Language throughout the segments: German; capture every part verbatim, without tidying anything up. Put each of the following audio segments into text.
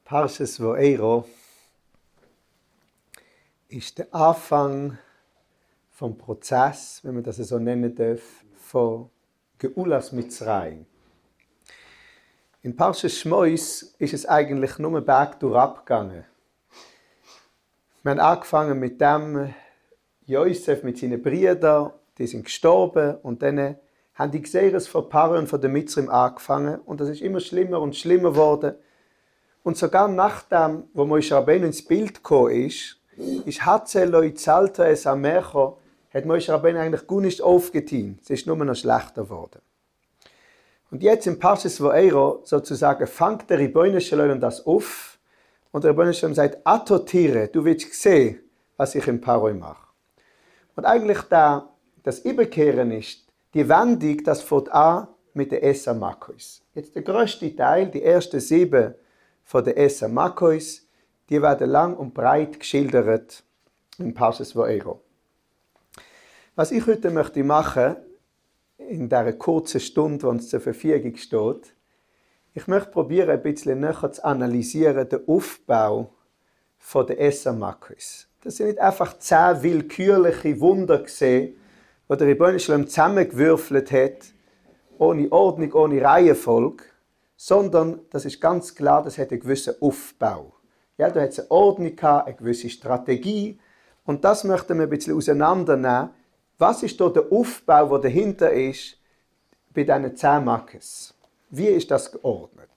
Parshas Vo'eiro ist der Anfang vom Prozess, wenn man das so nennen darf, von Geulas Mitzrayim. In Parshas Shmois ist es eigentlich nur berg durchgegangen. Wir haben angefangen mit dem Josef, mit seinen Brüdern, die sind gestorben und dann haben die Gseres von Paro und von der Mitzrim angefangen und das ist immer schlimmer und schlimmer geworden. Und sogar nachdem, wo Moshe Rabbeinu ins Bild gekommen ist, ist Hatzelo Zalta es Amecho, hat Moshe Rabbeinu eigentlich gut nicht aufgetan. Es ist nur noch schlechter geworden. Und jetzt im Parshas Vo'eiro sozusagen fängt der Ribbono Shel Olam das auf und der Ribbono Shel Olam sagt, Atotire, du willst sehen, was ich im Paro mache. Und eigentlich da, das Überkehren ist, die Wendung, das fängt an mit der Esa Makos. Jetzt der größte Teil, die ersten sieben von der Esa Makos, die werden lang und breit geschildert in Parshas Vo'eiro. Was ich heute möchte machen, in dieser kurzen Stunde, die uns zur Verfügung steht, ich möchte probieren, ein bisschen näher zu analysieren, den Aufbau von der Esa Makos. Das sind nicht einfach zehn willkürliche Wunder gesehen, die der Ribbono Shel Olam zusammengewürfelt hat, ohne Ordnung, ohne Reihenfolge, sondern das ist ganz klar, das hat einen gewissen Aufbau. Ja, da hat es eine Ordnung gehabt, eine gewisse Strategie und das möchten wir ein bisschen auseinandernehmen. Was ist da der Aufbau, der dahinter ist, bei diesen zehn Makos? Wie ist das geordnet?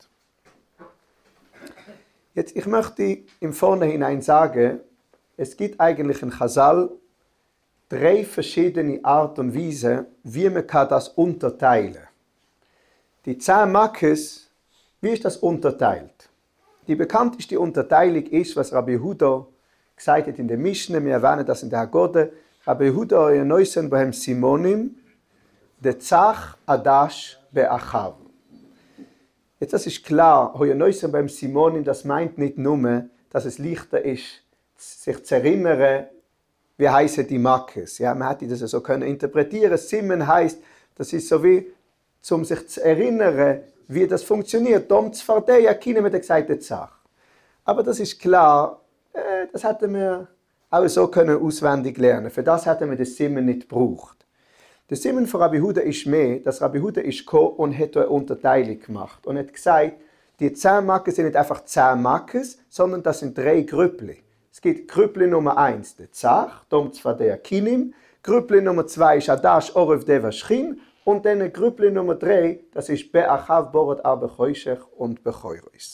Jetzt, ich möchte im Vornherein sagen, es gibt eigentlich in Chazal drei verschiedene Arten und Weisen, wie man das unterteilen kann. Die zehn Makos, wie ist das unterteilt? Die bekannteste Unterteilung ist, was Rabbi Yehuda gesagt hat in der Mishnah, wir erwähnen das in der Haggadah, Rabbi Yehuda oyer Neusen beim Simonim, de Zach Adash be'achav. Jetzt, das ist klar, oyer Neusen beim Simonim, das meint nicht nur, dass es leichter ist, sich zu erinnern, wie heißen die Makos. Ja, man hätte das so können interpretieren. Simon heißt, das ist so wie, um sich zu erinnern, wie das funktioniert. Dom Zfardeya, keine mit der gesagt Sache. Aber das ist klar, äh, das hätten wir auch so können auswendig lernen. Für das hätten wir den Simon nicht gebraucht. Der Simon von Rabbi Yehuda ist mehr, dass Rabbi Yehuda ist gekommen und hat eine Unterteilung gemacht. Und hat gesagt, die zehn Makos sind nicht einfach zehn Makos, sondern das sind drei Grüppli. Es gibt Grüppli Nummer eins, der Zach, Dom Zfardeya Kinim. Grüppli Nummer zwei ist Adash Orev Deva Shchin. Und dann Grüppli Nummer drei, das ist Be'achav Borat Ar Bechoshech und Bechoros.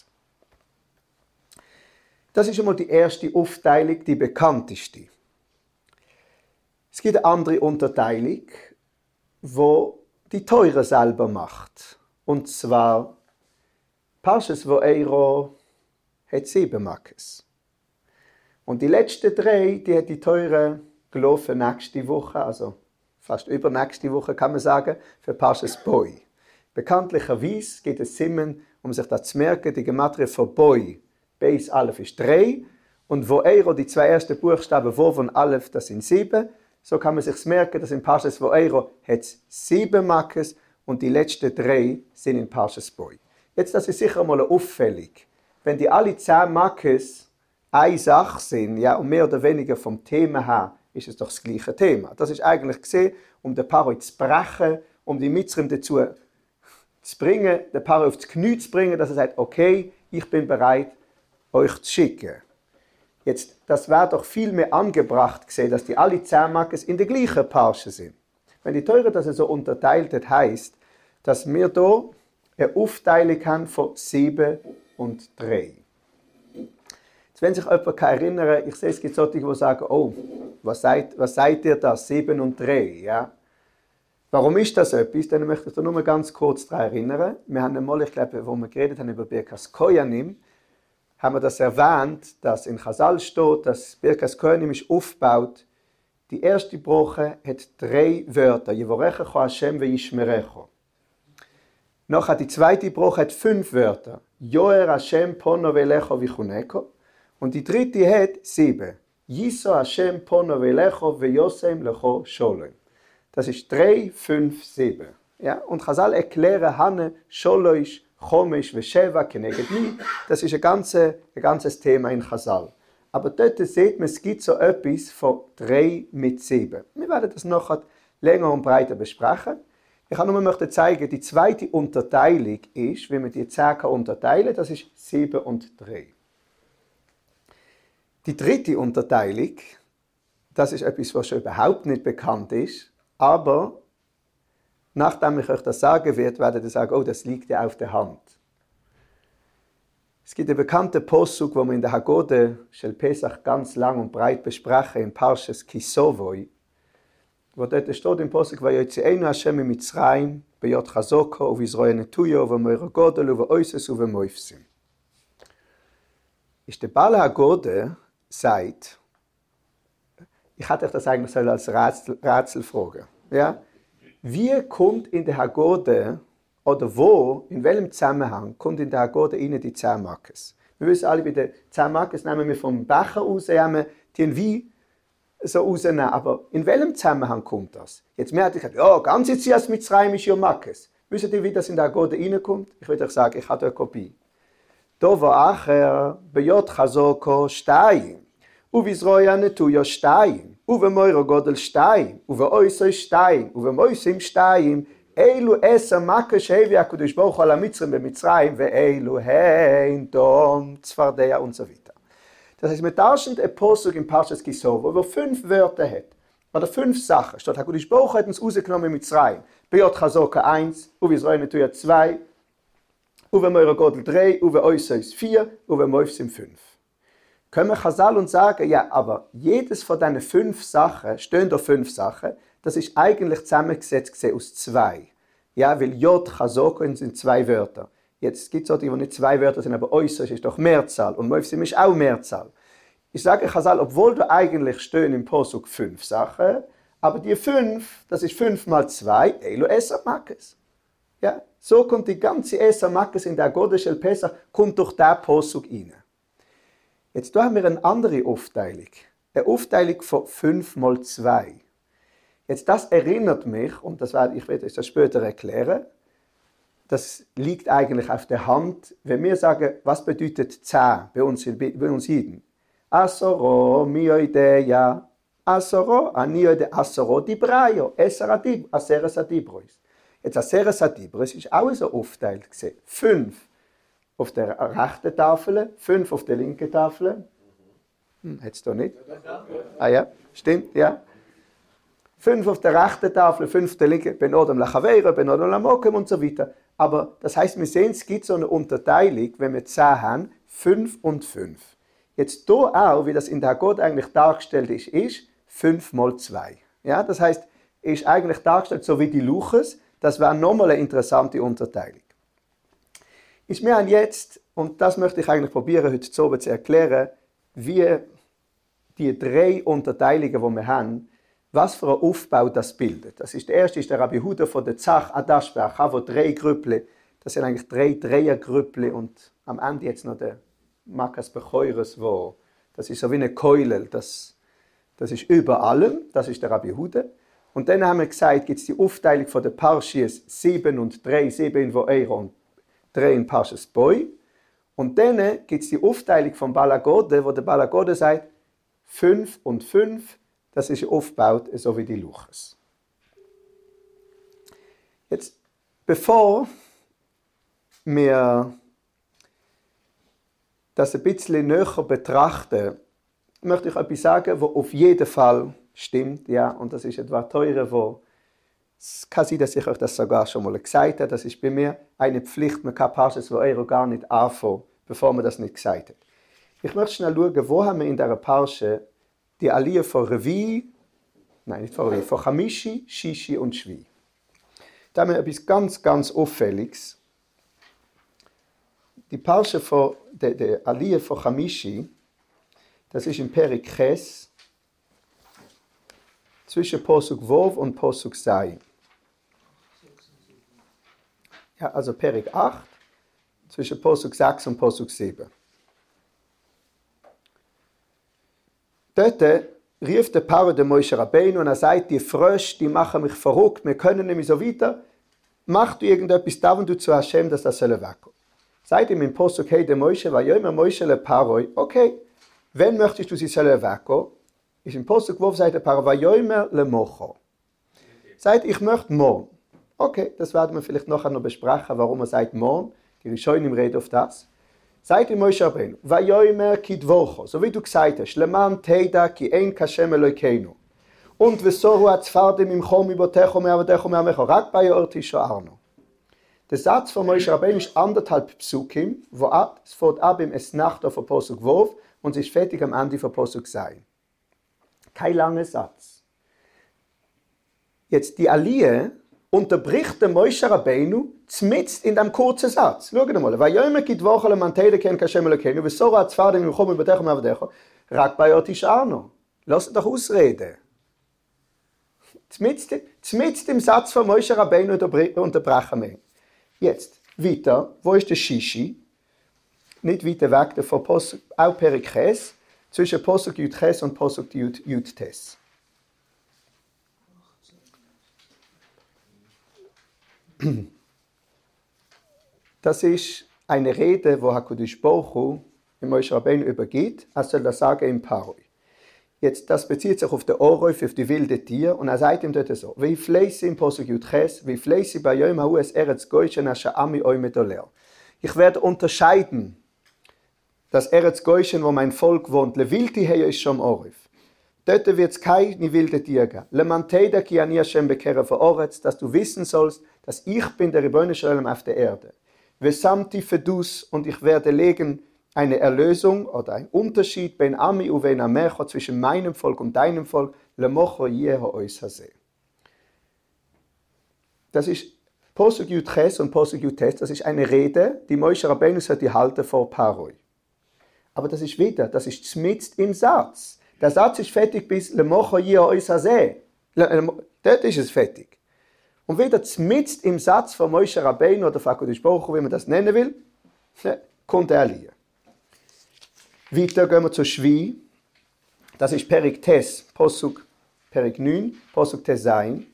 Das ist einmal die erste Aufteilung, die bekannteste. Es gibt eine andere Unterteilung, wo die Teure selber macht. Und zwar, Parshas Vo'eiro hat sieben Makos. Und die letzten drei, die hat die Teure gelaufen nächste Woche, also fast übernächste Woche kann man sagen, für Parshas Boi. Bekanntlicherweise geht es Simon, um sich das zu merken, die Gematria von Boi, Beis Aleph ist drei und Vo'eiro, die zwei ersten Buchstaben, Vov und Aleph, das sind sieben. So kann man sich merken, dass in Parshas Vo'eiro hat es sieben Makos und die letzten drei sind in Parshas Boi. Jetzt, das ist sicher mal auffällig. Wenn die alle zehn Makos eine Sache sind, ja, und mehr oder weniger vom Thema her, ist es doch das gleiche Thema. Das ist eigentlich gesehen, um den Paro zu brechen, um die Mitzrim dazu zu bringen, den Paro aufs Knie zu bringen, dass er sagt, okay, ich bin bereit, euch zu schicken. Jetzt, das wäre doch viel mehr angebracht gesehen, dass die alle zehn Makos in der gleichen Parsche sind. Wenn die Teure das so unterteilt hat, heisst, dass wir hier eine Aufteilung haben von sieben und drei. Jetzt, wenn sich jemand erinnern kann, ich sehe, es gibt solche, die sagen, oh, was seid, was seid ihr da, sieben und drei, ja? Warum ist das etwas? Dann möchte ich da nur ganz kurz daran erinnern. Wir haben einmal, ich glaube, wo wir geredet haben über Birkas Koyanim, haben wir das erwähnt, dass in Chazal steht, dass Birkas Koyanim ist aufgebaut. Die erste Brache hat drei Wörter, Yevorechecho Hashem veYishmerecho. Nachher die zweite Brache hat fünf Wörter, Yoer Hashem Pono velecho vichuneko. Und die dritte hat sieben. Yiso Hashem Pono velecho veyosem lecho sholem. Das ist drei, fünf, sieben. Ja? Und Chazal erklären Hanne Sholoish Chomish v'Sheva keneged mi. Das ist ein ganzes, ein ganzes Thema in Chazal. Aber dort sieht man, es gibt so etwas von drei mit sieben. Wir werden das noch länger und breiter besprechen. Ich kann nur möchte zeigen, die zweite Unterteilung ist, wie man die zehn unterteilen kann, das ist sieben und drei. Die dritte Unterteilung, das ist etwas, was schon überhaupt nicht bekannt ist, aber nachdem ich euch das sagen werde, werdet ihr sagen, oh, das liegt ja auf der Hand. Es gibt einen bekannten Posuk, wo wir in der Haggadah Shel Pesach ganz lang und breit besprechen, in Parshas Kisovoi, wo dort steht im Posuk, Vayotzeinu Hashem miMitzrayim, beyot chazoko, uvizroi netuyo, uvemoiro godel, uveoises, uvemoifsim. Ist der Baal Haggadah sagt, ich hatte euch das eigentlich als Rätsel, Rätsel fragen, ja? Wie kommt in der Haggadah, oder wo, in welchem Zusammenhang, kommt in der Haggadah rein die zehn Makkes? Wir wissen alle, bei den zehn Makkes nehmen wir vom Becher raus, haben den Wein so rausnehmen. Aber in welchem Zusammenhang kommt das? Jetzt mehr hat ich gesagt, ja, ganz jetzt erst mit Mitzrayim ist ja Makkes. Wisst ihr, wie das in der Haggadah reinkommt? Ich würde euch sagen, ich habe eine Kopie. Da war acher, beyot chazoko shtayim, uvizroi netuyo shtayim, uvemoiro godel shtayim, uveoisoi shtayim, uvemoisim shtayim, Eilu eser makkes shevi HaKadosh Baruch Hu ala Mitzrim b'Mitzrayim ve'eilu hein dom tzfardea und so weiter. Das heißt, mit tauschend ein Posuk in Parshas Kisovoi, wo fünf Wörter hat, oder fünf Sachen, statt HaKadosh Baruch Hu hat uns rausgenommen in Mitzrayim. Beyot chazoka eins, uvizroi netuya zwei, uvemoiro godel drei, uveoisois vier, uvemoifsim fünf. Können wir Chazal und sagen, ja, aber jedes von diesen fünf Sachen, stehen da fünf Sachen, das ist eigentlich zusammengesetzt aus zwei. Ja, weil Jod, Chazoko sind zwei Wörter. Jetzt gibt es auch die, die nicht zwei Wörter sind, aber äußerst ist doch Mehrzahl. Und Moifsim ist auch Mehrzahl. Ich sage Chazal, obwohl da eigentlich stehen im Posuk fünf Sachen, aber die fünf, das ist fünf mal zwei, Elo Eser Makkes. Ja, so kommt die ganze Eser Makkes in der Haggadah Shel Pesach, kommt durch den Posuk rein. Jetzt da haben wir eine andere Aufteilung. Eine Aufteilung von fünf mal zwei. Jetzt das erinnert mich, und das werde ich werde euch das später erklären, das liegt eigentlich auf der Hand, wenn wir sagen, was bedeutet zehn bei uns, bei uns Jiden. Asoro, mioideya, asoro, anioide, asoro, dibrayo, esaradib, aseres adibrois. Jetzt aseres adibrois ist auch so aufgeteilt gesehen. Fünf auf der rechten Tafel, fünf auf der linken Tafel. Hm, hättest du nicht? Ah ja, stimmt, ja. Fünf auf der rechten Tafel, fünf auf der linken, ben odem lachaveira, ben odem lamokem und so weiter. Aber das heißt, wir sehen, es gibt so eine Unterteilung, wenn wir zehn haben, fünf und fünf. Jetzt hier auch, wie das in der Haggadah eigentlich dargestellt ist, ist fünf mal zwei. Ja, das heißt, ist eigentlich dargestellt so wie die Luches. Das wäre nochmal eine interessante Unterteilung. Ich meine jetzt, und das möchte ich eigentlich probieren, heute zu oben zu erklären, wie die drei Unterteilungen, die wir haben, was für einen Aufbau das bildet. Das ist der erste ist der Rabbi Huda von der Zach Adash Be'achavo, drei Grüppli. Das sind eigentlich drei Dreiergrüppli und am Ende jetzt noch der Makkas Becheures, wo das ist so wie eine Keule, das, das ist über allem, das ist der Rabbi Huda. Und dann haben wir gesagt, gibt es die Aufteilung von der Parshias sieben und drei, sieben in Vo'eiro und drei in Parshas Boi. Und dann gibt es die Aufteilung von Baal Haggadah, wo der Baal Haggadah sagt, fünf und fünf, das ist aufgebaut, so wie die Luches. Jetzt, bevor wir das ein bisschen näher betrachten, möchte ich etwas sagen, was auf jeden Fall stimmt. Ja, und das ist etwas Teure, wo es kann sein, dass ich euch das sogar schon mal gesagt habe. Das ist bei mir eine Pflicht. Man kann Parshas Vo'eiro gar nicht anfangen, bevor man das nicht gesagt hat. Ich möchte schnell schauen, wo haben wir in dieser Parsche die Aliyah von Revi, nein, nicht von Revi, von Chamishi, Shishi und Shvi. Da haben wir etwas ganz, ganz Auffälliges. Die Parsche von der, der Aliyah von Chamishi, das ist im Perik Ches, zwischen Posuk Vov und Posuk Zayin. Ja, also Perik acht, zwischen Posuk sechs und Posuk sieben. Dort rief der Paro der Moshe Rabbeinu und er sagt, die Frösche, die machen mich verrückt, wir können nicht mehr so weiter. mach du irgendetwas da, wenn du zu Hashem, dass das soll wegkommen. Seid ihm im Posuk, hey, der Moshe, weil ja immer Moshe le Paroi, okay, wenn möchtest du sie sollen wegkommen, ist im Posuk, wo sagt der Paroi, weil ja immer le Mocho. Seid, ich möchte morgen. Okay, das werden wir vielleicht nachher noch besprechen, warum er sagt morgen. Die Rishonim reden auf das. Seid ihm Moshe Rabbeinu, weil ja immer kidvocho, so wie du gesagt hast, leman teida ki ein kashem Elokeinu. Und wieso hat Zfardim im Chom über Techo mehr Techo mehr Mecho rak bei Ortisho Arno. Der Satz von Moshe Rabbeinu ist anderthalb Psukim, wo ab, es fährt ab im Esnacht auf der Posuk Wov und es ist fertig am Ende von Posuk Sein. Kein langer Satz. Jetzt die Aliyah unterbricht der Moshe Rabbeinu zmitzt in dem kurzen Satz. Schaut mal, weil ja immer gibt Woche le Mantede ken Kashem Elokeinu, wieso hat Zfardim im Chom über Techo mehr Techo rak bei Ortisho Arno. Lass doch ausreden. Zmitzt im Satz von Moshe Rabbeinu unterbrechen wir. Jetzt, weiter, wo ist der Shishi? Nicht weiter weg, der von Posuk, auch Perikhes, zwischen Posuk Yud-Ches und Posuk Yud-Tes. Das ist eine Rede, wo HaKadosh Baruch Hu im Moshe Rabbeinu übergeht, er soll das sagen im Paroi. Jetzt, das bezieht sich auf den Ohrreuf, auf die wilden Tiere, und er sagt ihm dort so, wie fleißig im Posuk Yud-Ches, wie fleißig bei Yom Ha'u es Eretz Goyshen asher ami oi medoler. Ich werde unterscheiden, das Eretz Goyshen, wo mein Volk wohnt, le wildi heyo ist schon Ohrreuf. Dort wird es keine wilde Tiere geben. Le manteida ki ani Hashem bekerev ha'oretz, dass du wissen sollst, dass ich bin der Ribono shel Olam auf der Erde. Vesamti fedus, und ich werde legen eine Erlösung oder ein Unterschied ben Ami u ben Amecho zwischen meinem Volk und deinem Volk, le mocho yeho ois hazeh. Das ist Posuk Yud-Ches und Posuk Yud-Tes, das ist eine Rede, die Moshe Rabbeinu sollte halten vor Paroi. Aber das ist wieder, das ist zmitzt im Satz. Der Satz ist fertig bis le mocho yeho ois hazeh. Dort ist es fertig. Und wieder zmitzt im Satz von Moshe Rabbeinu oder von HaKadosh Baruch Hu, wie man das nennen will, kommt der Aliyah. Weiter gehen wir zu Shvi. Das ist Perik Tes, Posuk Perik neun, Posuk Tes Zayin.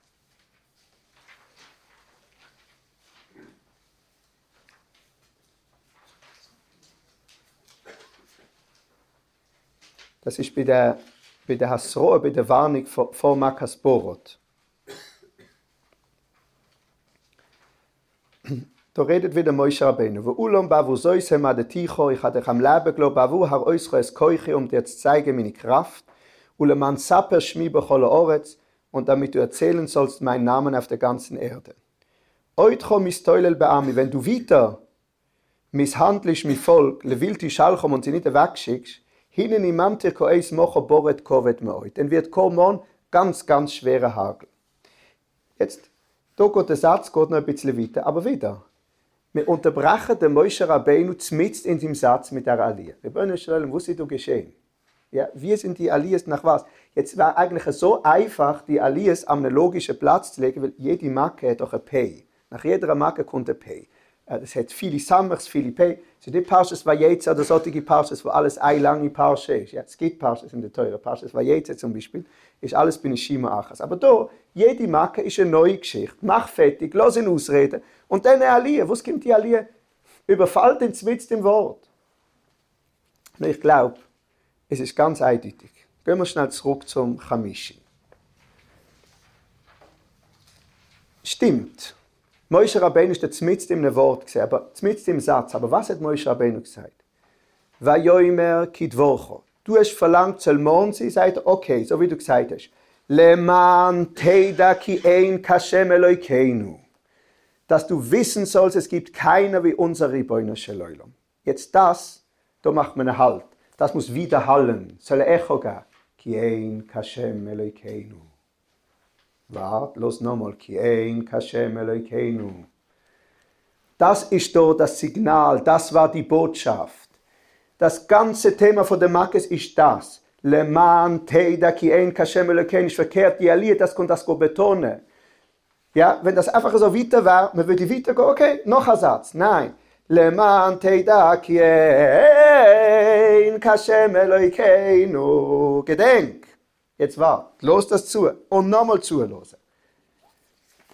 Das ist bei der, bei der Hasroa, bei der Warnung vor, vor Makas Borot. Da redet wieder Moshe Rabbeinu. Wo ulam bavu soisem ad ticho, ich hatte am Leben gelobt, bavu har oischo es koichi, um dir zu zeigen meine Kraft. Uleman saper shmi bechol haaretz, und damit du erzählen sollst meinen Namen auf der ganzen Erde. Oitcho mistoilel beami, wenn du wieder misshandlisch mi Volk, levilti schalchom und sie nicht wegschickst, hinen imamtir koeis mocho boret kovet meoit. Dann wird kommen ganz, ganz schwerer Hagel. Jetzt, da geht der Satz geht noch ein bisschen weiter, aber wieder. Wir unterbrechen den Moshe Rabbeinu mitten in dem Satz mit der Aliyah. Ribono shel Olam, was ist da geschehen? Ja, wie sind die Aliyahs nach was? Jetzt war eigentlich so einfach, die Aliyahs an einen logischen Platz zu legen, weil jede Macke hat auch ein Pei. Nach jeder Macke kommt ein Pei. Es hat viele Samachs, viele Pei. Es sind nicht Parshas Vayetze oder solche Parshas, wo alles eine lange Parsha ist. Ja, es gibt Parshas in der Teure. Parshas Vayetze zum Beispiel ist alles bei Neshima Achas. Aber da, jede Macke ist eine neue Geschichte. Mach fertig, lass ihn ausreden. Und dann eine Aliyah. Was kommt die Aliyah? Überfällt ihn mitten im Wort. Und ich glaube, es ist ganz eindeutig. Gehen wir schnell zurück zum Chamishi. Stimmt. Moshe Rabbeinu ist jetzt mitten in einem Wort gesehen, aber mitten im Satz. Aber was hat Moshe Rabbeinu gesagt? Vayomer kidvocho. Du hast verlangt, soll morgen sein, sagt er, okay, so wie du gesagt hast. Leman teida ki ein kashem Elokeinu. Dass du wissen sollst, es gibt keiner wie unser Ribono shel Olam. Jetzt das, da macht man einen Halt. Das muss widerhallen, soll ein Echo geben. Ki ein kashem Elokeinu. Wart, los nochmal. Ki ein kashem Elokeinu. Das ist dort das Signal, das war die Botschaft. Das ganze Thema von der Makkes ist das. Leman teida ki ein kashem Elokeinu. Ist verkehrt, die Aliyah, das kommt das betonen. Ja, wenn das einfach so weiter wäre, man würde weitergehen, okay, noch ein Satz. Nein. Leman teida ki ein kashem Elokeinu. Gedenk. Jetzt wart, los das zu und nochmal zuhören.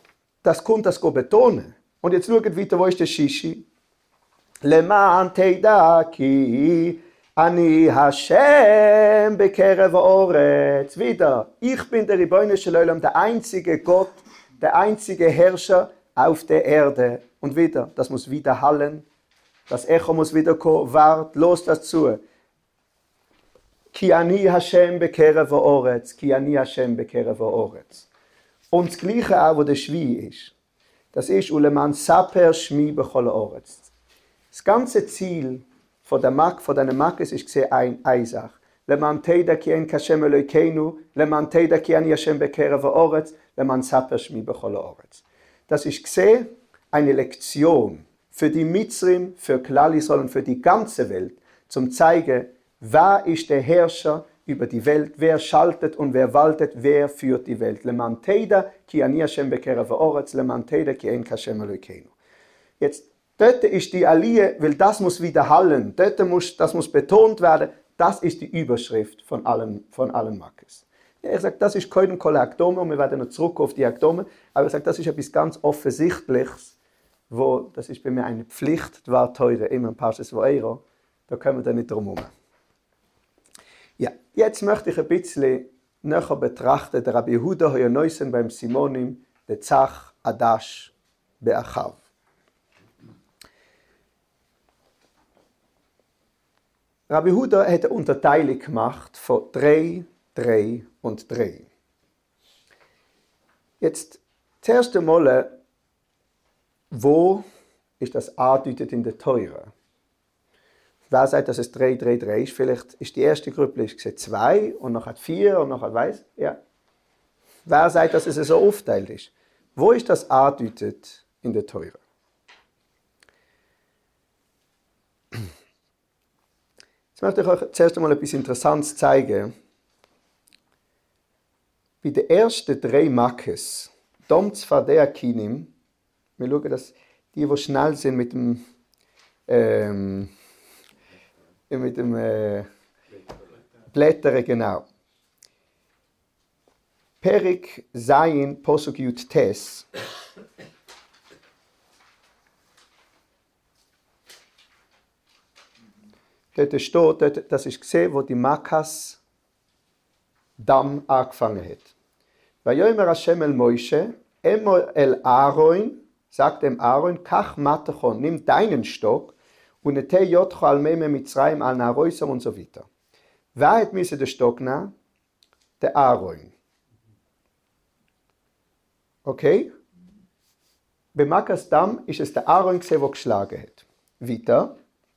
das kommt das go betonen. Und jetzt schaut weiter, wo ist der Shishi? Leman teida ki ani Hashem bekerev oretz. Wieder, ich bin der Ribono shel Olam, der einzige Gott, der einzige Herrscher auf der Erde. Und wieder, das muss wieder hallen, das Echo muss wieder kommen, wart, los das zu. Ki ani Hashem bekerev oretz, ki ani Hashem bekerev oretz. Und das Gleiche auch, wo der Schwie ist. Das ist Uleman saper shmi bechol oretz. Das ganze Ziel von der Mak, von deiner Makkes ist gesehen ein Eisach. Leman teida ki en kashem Elokeinu, leman teida ki ani Hashem bekerev oretz, leman saper shmi bechol oretz. Das ist gesehen eine Lektion für die Mitzrim, für Klal Yisrael und für die ganze Welt, zum zeigen, wer ist der Herrscher über die Welt, wer schaltet und wer waltet, wer führt die Welt. Leman teida ki ani Hashem bekerev oretz, leman teida ki en kashem Elokeinu. Jetzt, dort ist die Aliyah, weil das muss widerhallen, dort muss, das muss betont werden, das ist die Überschrift von allen, von allen Makkes. Er sagt, das ist kein Kol Akdome, und wir werden noch zurück auf die Akdome, aber er sagt, das ist etwas ganz Offensichtliches, wo, das ist bei mir eine Pflicht, das war teuer, immer ein Parshas Va'era, da können wir da nicht drum herum. Ja, jetzt möchte ich ein bisschen näher betrachten, der Rabbi Yehuda hat ja neusen beim Simonim, der Zach Adash Be'achav. Rabbi Yehuda hat eine Unterteilung gemacht von drei, drei und drei. Jetzt, zuerst einmal, wo ist das andeutet in der Teure? Wer sagt, dass es drei, drei, drei ist? Vielleicht ist die erste Gruppe ist zwei und noch hat vier und noch hat weiß. Ja. Wer sagt, dass es so aufteilt ist? Wo ist das andeutet in der Teure? Jetzt möchte ich euch zuerst einmal etwas Interessantes zeigen. Bei den ersten drei Makkes, Dom Tzfadei Kinim, wir schauen, dass die, die schnell sind mit dem, ähm, mit dem äh, Blättern, genau. Perik Zayin Posuk Yud Tes. Dort steht, dort, das ist gesehen, wo die Makkas Dam angefangen hat. Vayomer Hashem el Moshe, Emor el Aaron, sagt dem Aaron, Kach Matachon, nimm deinen Stock und nete Jotcho al Meme Mitzrayim al Naroisam und so weiter. Wer hat müssen den Stock nehmen? Der Aaron. Okay? Bei Makkas Dam ist es der Aaron gesehen, der geschlagen hat. Weiter.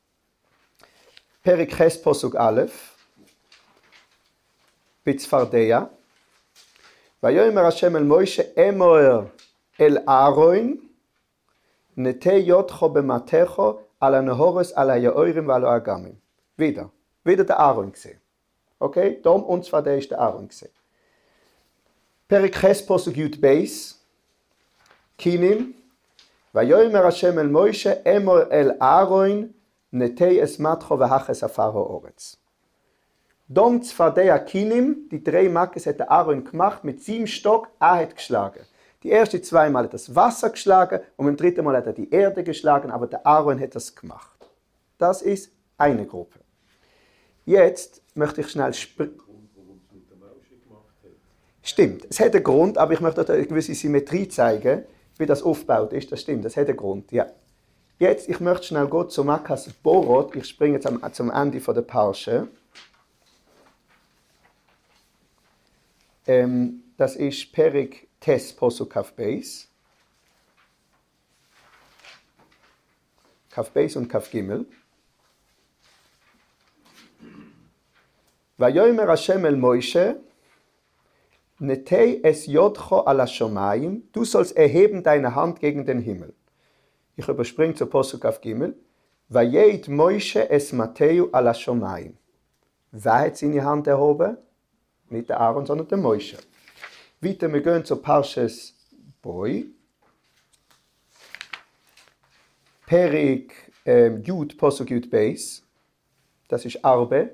Perik Ches Posuk Aleph. Bitzfardeya. Vayomer Hashem el Moshe Emor el Aaron nete Jotcho bematecho al Anahores al Hayaorim val Agamim. Wieder. Wieder der Aaron gesehen. Okay? Dom und Tzfadei ist der Aaron gesehen. Perik Ches Posuk Yud Beis. Kinim. Vayomer Hashem el Moshe Emor el Aaron netei es matcho v'haches afar ha'oretz. Dom Tzfadei Kinim, die drei Makkes hat der Aaron gemacht, mit sieben Stock, er hat geschlagen. Die ersten zwei Mal hat er das Wasser geschlagen und beim dritten Mal hat er die Erde geschlagen, aber der Aaron hat das gemacht. Das ist eine Gruppe. Jetzt möchte ich schnell springen. Stimmt, es hat einen Grund, aber ich möchte euch eine gewisse Symmetrie zeigen, wie das aufgebaut ist. Das stimmt, das hat einen Grund, ja. Jetzt, ich möchte schnell gehen zu Makkas Borot. Ich springe jetzt am, zum Ende von der Parsche. Ähm, das ist Perik Tes Posuk Kaf Beis. Kaf Beis und Kaf Gimel. Vayomer Hashem el Moshe, netei es Jotcho ala Shomayim, du sollst erheben deine Hand gegen den Himmel. Ich überspringe zu Posuk auf Gimel. Vayeit Moshe es Mateu ala Shomayim. Wer hat seine Hand erhoben? Nicht der Aaron, sondern der Moshe. Weiter, wir gehen zu Parshas Boi. Perik äh, Yud, Posuk Yud Beis. Das ist Arbe.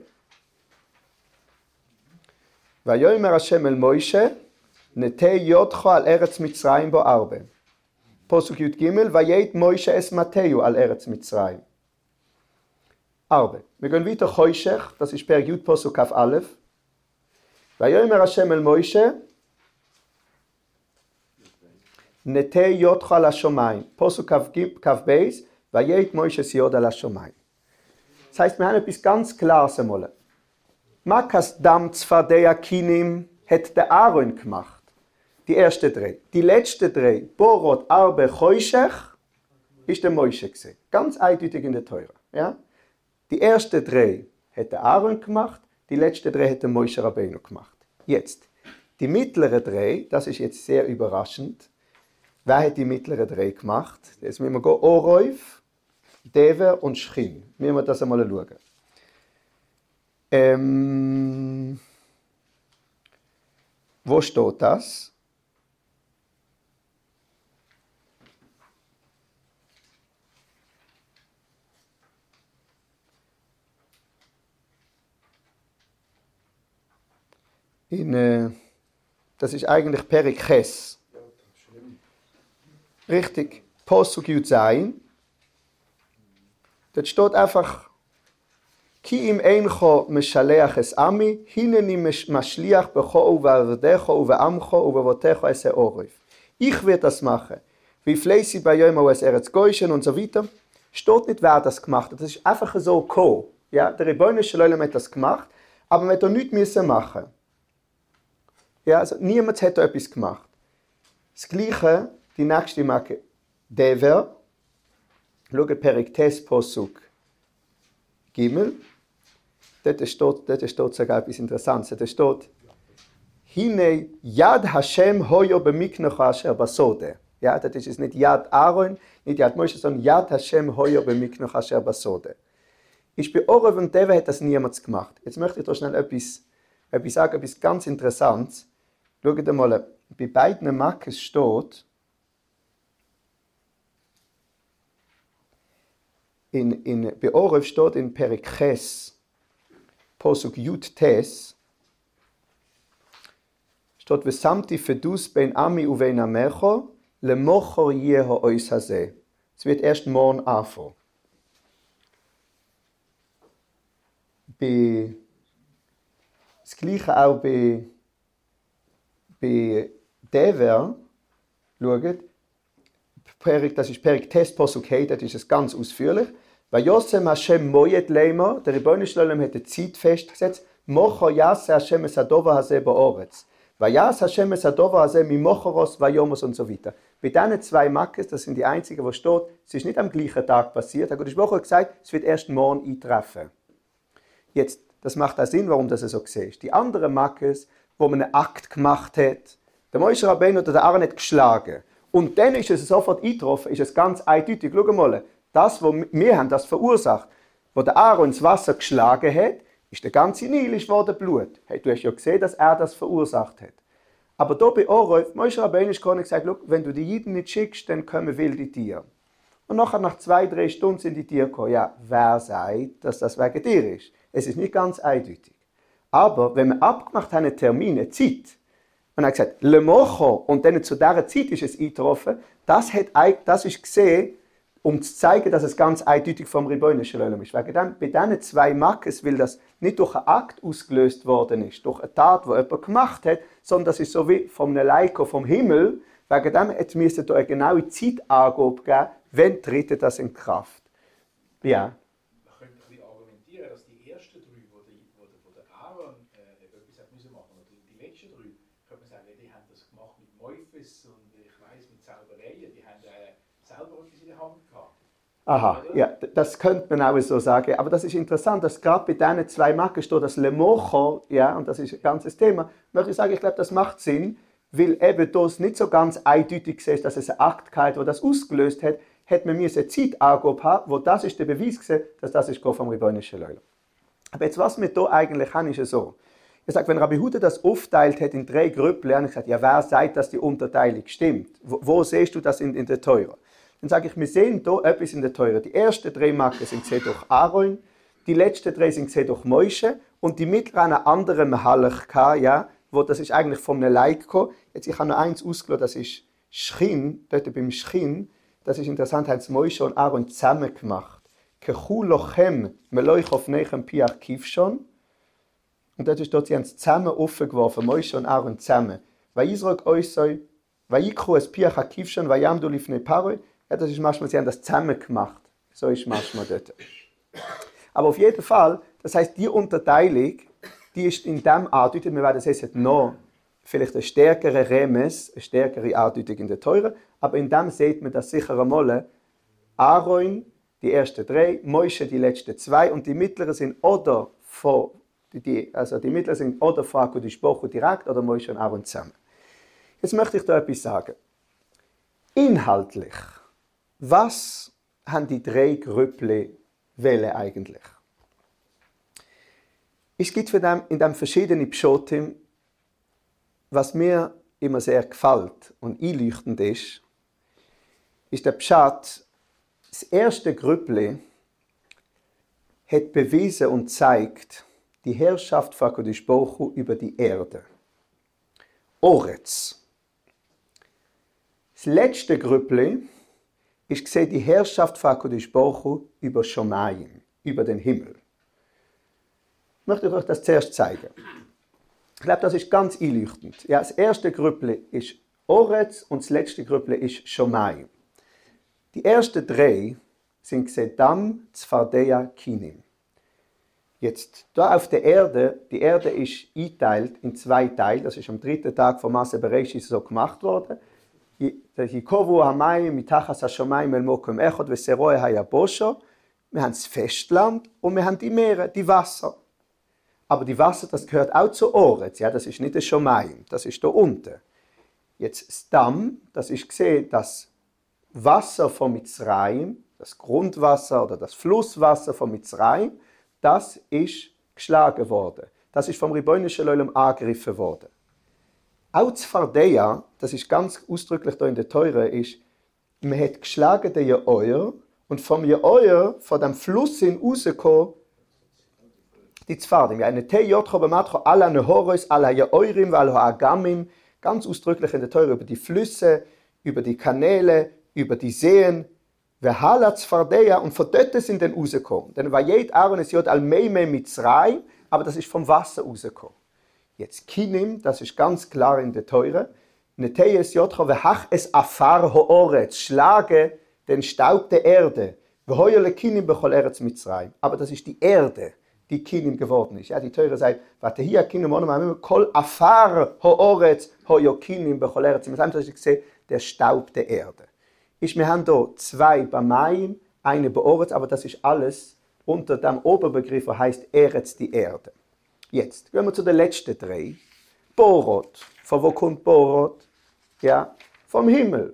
Vayomer Hashem el Moshe, netei Jotcho al Eretz Mitzrayim bo Arbe. Posuk Yud Gimel, Vayet Moshe es Mateu al Eretz Mitzrayim. Aber, wir gehen weiter, Choshech, das ist per Yud Posuk Kaf Aleph. Vayomer Hashem el Moshe, Nete Yotcha la Shomayim. Posuk Kaf Beis, Vayet Moshe Siod al Shomayim. Das heißt, wir haben etwas ganz Klares einmal. Makas Dam Tzfadei Akinim hat der Aaron gemacht. Die ersten drei. Die letzten drei, Borot, Arbe, Choshech, ist der Moshe gewesen. Ganz eindeutig in der Teure. Ja? Die ersten drei hat der Aaron gemacht, die letzten drei hat der Moshe Rabbeinu gemacht. Jetzt, die mittleren drei, das ist jetzt sehr überraschend. Wer hat die mittleren drei gemacht? Jetzt müssen wir gehen, Oroif, Dever und Shchin. Müssen wir das einmal schauen. Ähm, wo steht das? In, äh, das ist eigentlich Perek Ches. Richtig, Posuk Yud Zayin. Dort steht einfach Ki im eincho meshaleach es ami, hineni mashliach becho uve'avdecho uve'amcho uve'votecho es e'orif. Ich werde das machen. Wie Fleisi bei Yom es Eretz Goyschen und so weiter. Steht nicht, wer das gemacht hat. Das ist einfach so gekommen. Ja, der Rebbeinu Shalom hat das gemacht, aber man hätte nichts müssen machen. Ja, also niemand hat da etwas gemacht. Das Gleiche, die nächste Marke, Dever. Schaut Perek Tes Posuk Gimel. Dort steht, dort steht sogar etwas Interessantes. Dort steht, Hine Yad Hashem hoyo b'miknecha asher basode. Ja, das ist nicht Yad Aaron, nicht Yad Moshe, sondern Yad Hashem hoyo b'miknecha asher basode. Ich bei Orev und Dever hat das niemand gemacht. Jetzt möchte ich euch schnell etwas, etwas sagen, etwas ganz Interessantes. Schaut mal, bei beiden Makkes steht, in, in, bei Orev steht in Perek Ches, Posuk Yud Tes, steht, Vesamti fedus bein Ami uvein Amecho, lemochor yeho ois hazeh. Es wird erst morgen anfangen. Bei, das Gleiche auch bei Bei Dever, schaut, das ist Perek Tes Posuk Hey, das ist es ganz ausführlich. Weil Yosem Hashem Moyed Leima, der Rebbeinu Shalom hat die Zeit festgesetzt, Mocho Yase Hashem es Adova Hazeh Ba'oretz. Weil Yas Hashem es Adova Hazeh Mimochoros Vayomos und so weiter. Bei diesen zwei Makkes, das sind die einzigen, wo steht, es ist nicht am gleichen Tag passiert. Der Gott hat gesagt, es wird erst morgen eintreffen. Jetzt, das macht auch Sinn, warum das so ist. Die anderen Makkes, wo man einen Akt gemacht hat, der Moshe Rabbeinu oder der Aaron hat geschlagen. Und dann ist es sofort eingetroffen, ist es ganz eindeutig. Schau mal, das, was wir haben, das verursacht, wo der Aaron ins Wasser geschlagen hat, ist der ganze Nil ist worden Blut. Hey, du hast ja gesehen, dass er das verursacht hat. Aber hier bei Orof, Moshe Rabbeinu ist gekommen und gesagt, wenn du die Jiden nicht schickst, dann kommen wilde Tiere. Und nachher, nach zwei, drei Stunden sind die Tiere gekommen. Ja, wer sagt, dass das wegen dir ist? Es ist nicht ganz eindeutig. Aber wenn wir abgemacht haben, einen Termin, eine Zeit, und er hat gesagt, Le Mocho, und dann zu dieser Zeit ist es eingetroffen, das, hat, das ist gesehen, um zu zeigen, dass es ganz eindeutig vom Rebbeinu Shalom ist. Wegen dem, bei diesen zwei Makkes, weil das nicht durch einen Akt ausgelöst worden ist, durch eine Tat, die jemand gemacht hat, sondern das ist so wie von einem Leiko vom Himmel. Wegen dem jetzt müsste da eine genaue Zeitangabe geben, wann tritt das in Kraft. Ja. Man könnte ein bisschen argumentieren, dass die ersten drei, wo, die, wo, der, wo der Aaron äh, etwas hat müssen machen, oder die letzten drei, könnte man sagen, die haben das gemacht mit Meufis und ich weiss, mit Zaubereien, die haben äh, selber etwas in der Hand gehabt. Aha, oder? Ja, das könnte man auch so sagen. Aber das ist interessant, dass gerade bei diesen zwei Macken steht, das Le Mocho, ja, und das ist ein ganzes Thema, möchte ich sagen, ich glaube, das macht Sinn, weil eben das nicht so ganz eindeutig ist, dass es ein Akt war, der das ausgelöst hat, hat man mir eine Zeitangabe haben, wo das ist der Beweis war, dass das ist vom Rebbeinu Shalom. Aber jetzt, was wir hier eigentlich haben, ist so. Ich sage, wenn Rabbi Huda das aufteilt hat in drei Gruppen, habe ich gesagt, ja, wer sagt, dass die Unterteilung stimmt? Wo, wo siehst du das in, in der Teure? Dann sage ich, wir sehen hier etwas in der Teure. Die ersten drei Macken sind gesehen durch Aaron, die letzten drei sind gesehen durch Moshe und die mittleren einen anderen Mahalach, ja, wo das ist eigentlich von einem Leik gekommen. Jetzt, ich habe noch eins ausgelassen, das ist Schin, dort beim Schin, das ist interessant, haben es Moshe und Aaron zusammen gemacht. Kechu lochem meloich auf nechem piach kivshon. Und dort ist dort, sie haben es zusammen aufgeworfen, Moshe und Aaron zusammen. Weil Israel euch soll, weil ikru es piach kivshon, weil yamdu lifnei paroi. Ja, das ist manchmal, sie haben das zusammen gemacht. So ist manchmal dort. Aber auf jeden Fall, das heißt, die Unterteilung, die ist in dem andeutet, wir werden es jetzt noch, vielleicht eine stärkere Remes, eine stärkere Andeutung in der Teure, aber in dem sieht man das sicher einmal, Aaron, die ersten drei, Moshe, die letzten zwei, und die mittleren sind oder vor, die, also die mittleren sind oder vor HaKadosh Baruch Hu direkt, oder Moshe und Aaron zusammen. Jetzt möchte ich da etwas sagen. Inhaltlich, was haben die drei Grüppli Welle eigentlich? Es gibt für dem, in dem verschiedene Pschotim, was mir immer sehr gefällt und einleuchtend ist, ist der Pschat, das erste Grüppli hat bewiesen und zeigt die Herrschaft von HaKadosh Baruch Hu über die Erde. Oretz. Das letzte Grüppli ist gesehen die Herrschaft von HaKadosh Baruch Hu über Shomayim, über den Himmel. Ich möchte euch das zuerst zeigen. Ich glaube, das ist ganz einleuchtend. Ja, das erste Grüppli ist Oretz und das letzte Grüppli ist Shomayim. Die ersten drei sind gesehen Dam, Tzfardeia, Kinim. Jetzt, da auf der Erde, die Erde ist eingeteilt in zwei Teile, das ist am dritten Tag vom Masse Bereshit so gemacht worden. Yikovu hamayim mitachas hashomayim el mokum echad veseroe hayabosho. Wir haben das Festland und wir haben die Meere, die Wasser. Aber die Wasser, das gehört auch zu Oretz, ja, das ist nicht das Shomayim, das ist da unten. Jetzt das Dam, das ist gesehen, das Wasser von Mitzrayim, das Grundwasser oder das Flusswasser von Mitzrayim, das ist geschlagen worden. Das ist vom Ribbono Shel Olam angegriffen worden. Auch Tzfardeia, das ist ganz ausdrücklich da in der Teure, ist, man hat geschlagen den Jeoir und vom Jeoir, von dem Fluss in rausgekommen, die Tzfardim. Eine Te Yotcho B'matcho ala Nehoros, ala Jeoirim, ala Agamim, ganz ausdrücklich in der Teure über die Flüsse, über die Kanäle, über die Seen. Vehala Tzfardeia, und von dort sind dann rausgekommen. Denn Vayet Aaron es Jod al Meime Mitzrayim, aber das ist vom Wasser rausgekommen. Jetzt Kinim, das ist ganz klar in der Teure. Neteyes Jotcho vehach es afar hooretz, schlage den Staub der Erde. Vehoyele Kinim bechol Eretz Mitzrayim. Aber das ist die Erde, die Kinim geworden ist. Ja, die Teure sagt, warte hier Kinim onom kol afar hooretz hoyo Kinim bechol Eretz Mitzrayim. Das ist gesehen, der Staub der Erde. Ich, wir haben hier zwei Bamayim, eine Beoretz, aber das ist alles unter dem Oberbegriff, der heißt Eretz, die Erde. Jetzt gehen wir zu den letzten drei. Borot. Von wo kommt Borot? Ja, vom Himmel.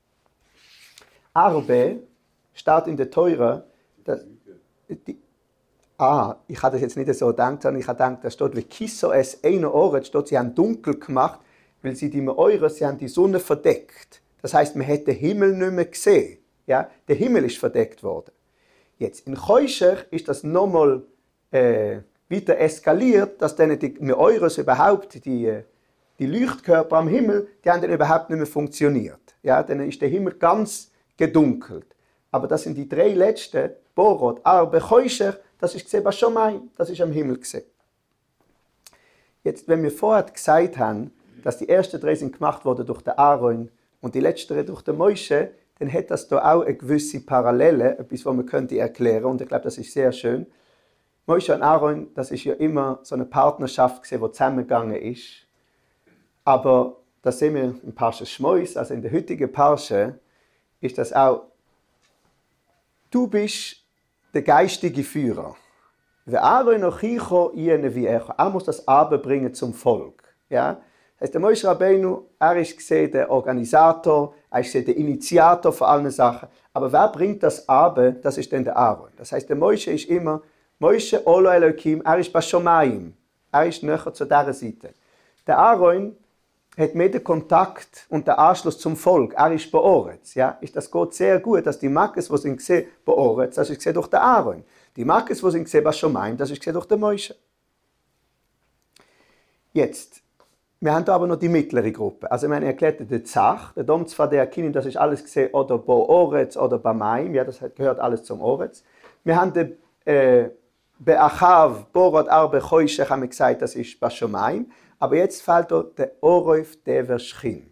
Arbe steht in der Teure. Dass, die, ah, ich hatte das jetzt nicht so gedacht, sondern ich habe gedacht, da steht, wie Kisso es eine Oret, steht, sie haben dunkel gemacht, weil sie die Meure, sie haben die Sonne verdeckt. Das heißt, man hat den Himmel nicht mehr gesehen. Ja? Der Himmel ist verdeckt worden. Jetzt, in Choshech ist das nochmal äh, weiter eskaliert, dass dann die Meures überhaupt, die, die Leuchtkörper am Himmel, die haben dann überhaupt nicht mehr funktioniert. Ja? Dann ist der Himmel ganz gedunkelt. Aber das sind die drei letzten, Borot, Arbe, Choshech, das ist gesehen bei Shomayim, das ist am Himmel gesehen. Jetzt, wenn wir vorher gesagt haben, dass die ersten drei sind gemacht worden durch den Aaron und die letztere durch den Moshe, dann hat das da auch eine gewisse Parallele, etwas, was man könnte erklären, und ich glaube, das ist sehr schön. Moshe und Aaron, das ist ja immer so eine Partnerschaft gewesen, die zusammengegangen ist. Aber das sehen wir im Parsha Shmois, also in der heutigen Parsha, ist das auch, du bist der geistige Führer. Aaron ochicho iene wie er, er muss das Abe bringen zum Volk. Ja? Das heißt, der Moshe Rabbeinu, er ist gesehen der Organisator, er ist gesehen der Initiator von allen Sachen. Aber wer bringt das Abe? Das ist dann der Aaron. Das heißt, der Moshe ist immer, Moshe Olo Elohim, er ist bei Shomayim. Er ist näher zu dieser Seite. Der Aaron hat mehr den Kontakt und den Anschluss zum Volk. Er ist bei Oretz. Ja? Ist das geht sehr gut, dass die Makkes, die sind gesehen bei Oretz, das ist gesehen durch den Aaron. Die Makkes, die sind gesehen bei Shomayim, das ist gesehen durch den Moshe. Jetzt, wir haben da aber noch die mittlere Gruppe. Also, ich meine, er erklärt den Zach, der Dom Zvader Kinim, das ist alles gesehen, oder Bo Oretz oder Bamaim, ja, das gehört alles zum Oretz. Wir haben den äh, Beachav, Borot Arbe Choyshech, haben wir gesagt, das ist Bashomaim. Aber jetzt fällt da der Oroif Dever Shchin.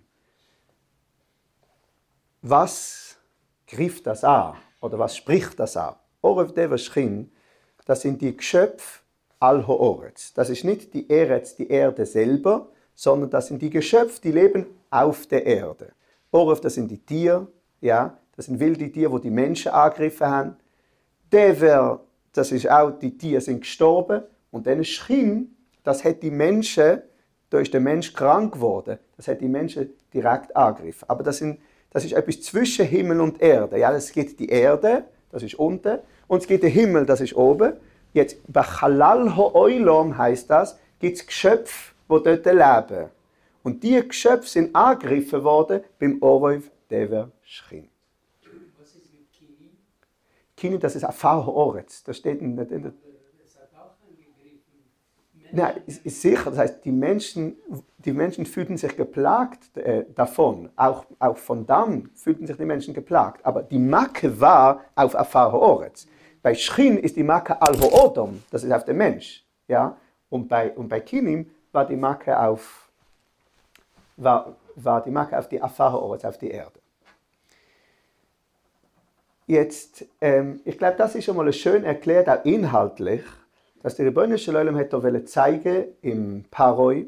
Was griff das an? Oder was spricht das an? Oroif Dever Shchin, das sind die Geschöpfe Al-Hooretz. Das ist nicht die Eretz, die Erde selber, sondern das sind die Geschöpfe, die leben auf der Erde. Oroif, das sind die Tiere, ja, das sind wilde Tiere, die die Menschen angegriffen haben. Dever, das ist auch, die Tiere sind gestorben. Und dann Shchin, das hat die Menschen, da ist der Mensch krank geworden, das hat die Menschen direkt angegriffen. Aber das, sind, das ist etwas zwischen Himmel und Erde. Ja, es gibt die Erde, das ist unten, und es gibt den Himmel, das ist oben. Jetzt, bei Chalal Ha'olam heisst das, gibt es Geschöpfe, die dort leben. Und diese Geschöpfe sind angegriffen worden beim Oroif Dever Shchin. Was ist mit Kini? Kini, das ist Afar Ha'oretz. Das steht in der... In der Es hat auch angegriffen. Nein, ist, ist sicher. Das heißt, die Menschen, die Menschen fühlten sich geplagt äh, davon. Auch, auch von dann fühlten sich die Menschen geplagt. Aber die Macke war auf Afar Ha'oretz. Bei Shchin ist die Macke Al Ha'odom, das ist auf den Mensch. Ja? Und bei, und bei Kinim war die Macke auf, war, war die Macke auf die Afar Ha'oretz, auf die Erde. Jetzt, ähm, ich glaube, das ist schon mal schön erklärt, auch inhaltlich, dass der Rebbeinu Shalom hat da zeigen im Paroi,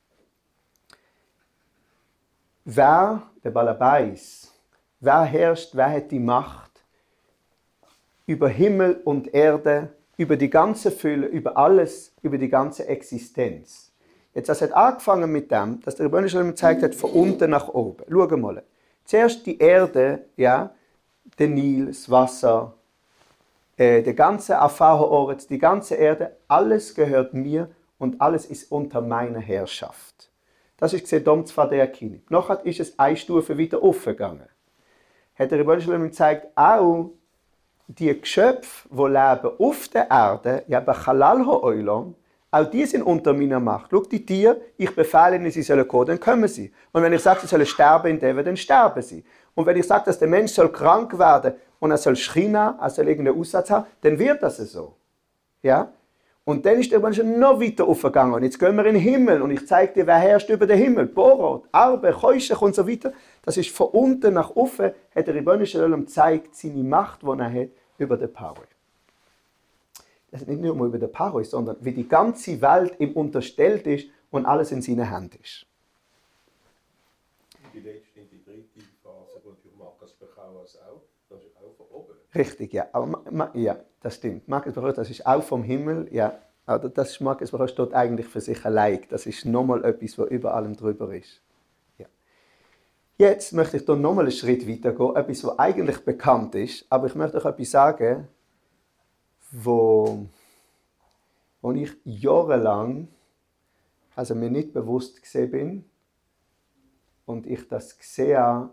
wer, der Balabais, wer herrscht, wer hat die Macht über Himmel und Erde, über die ganze Fülle, über alles, über die ganze Existenz. Jetzt, das hat angefangen mit dem, dass der Rebbeinu Shalom gezeigt hat, von unten nach oben. Schau mal. Zuerst die Erde, ja, der Nil, das Wasser, äh, der ganze Afar Ha'oretz, die ganze Erde, alles gehört mir und alles ist unter meiner Herrschaft. Das ist gesehen, Dom Zvader Kinim. Nachher ist es eine Stufe wieder aufgegangen. Hat der Rebbeinu Shalom gezeigt, auch die Geschöpfe, die leben auf der Erde, ja, bei Chalal Ha'olam, auch die sind unter meiner Macht. Schau, die Tiere, ich befehle ihnen, sie sollen kommen, dann kommen sie. Und wenn ich sage, sie sollen sterben in Deva, dann sterben sie. Und wenn ich sage, dass der Mensch soll krank werden und er soll Schchina, er soll irgendeinen Aussatz haben, dann wird das so. Ja? Und dann ist der Mensch noch weiter aufgegangen. Und jetzt gehen wir in den Himmel und ich zeige dir, wer herrscht über den Himmel. Borot, Arbe, Choyshech und so weiter. Das ist von unten nach oben, hat der Rebbeinu Shalom gezeigt, seine Macht, die er hat, über den Paroi. Das ist nicht nur über den Paroi, sondern wie die ganze Welt ihm unterstellt ist und alles in seinen Händen ist. Die letzte, die dritte Phase, wo du Markus Bechauers auch, das ist auch von oben. Richtig, ja. Aber, ma, ja, das stimmt. Markus Bechauers, das ist auch vom Himmel, ja. Aber das ist Markus Bechauers steht eigentlich für sich allein. Das ist nochmal etwas, was über allem drüber ist. Ja. Jetzt möchte ich hier nochmal einen Schritt weitergehen, etwas, was eigentlich bekannt ist, aber ich möchte euch etwas sagen, wo, wo ich jahrelang, also mir nicht bewusst gesehen bin und ich das gesehen habe,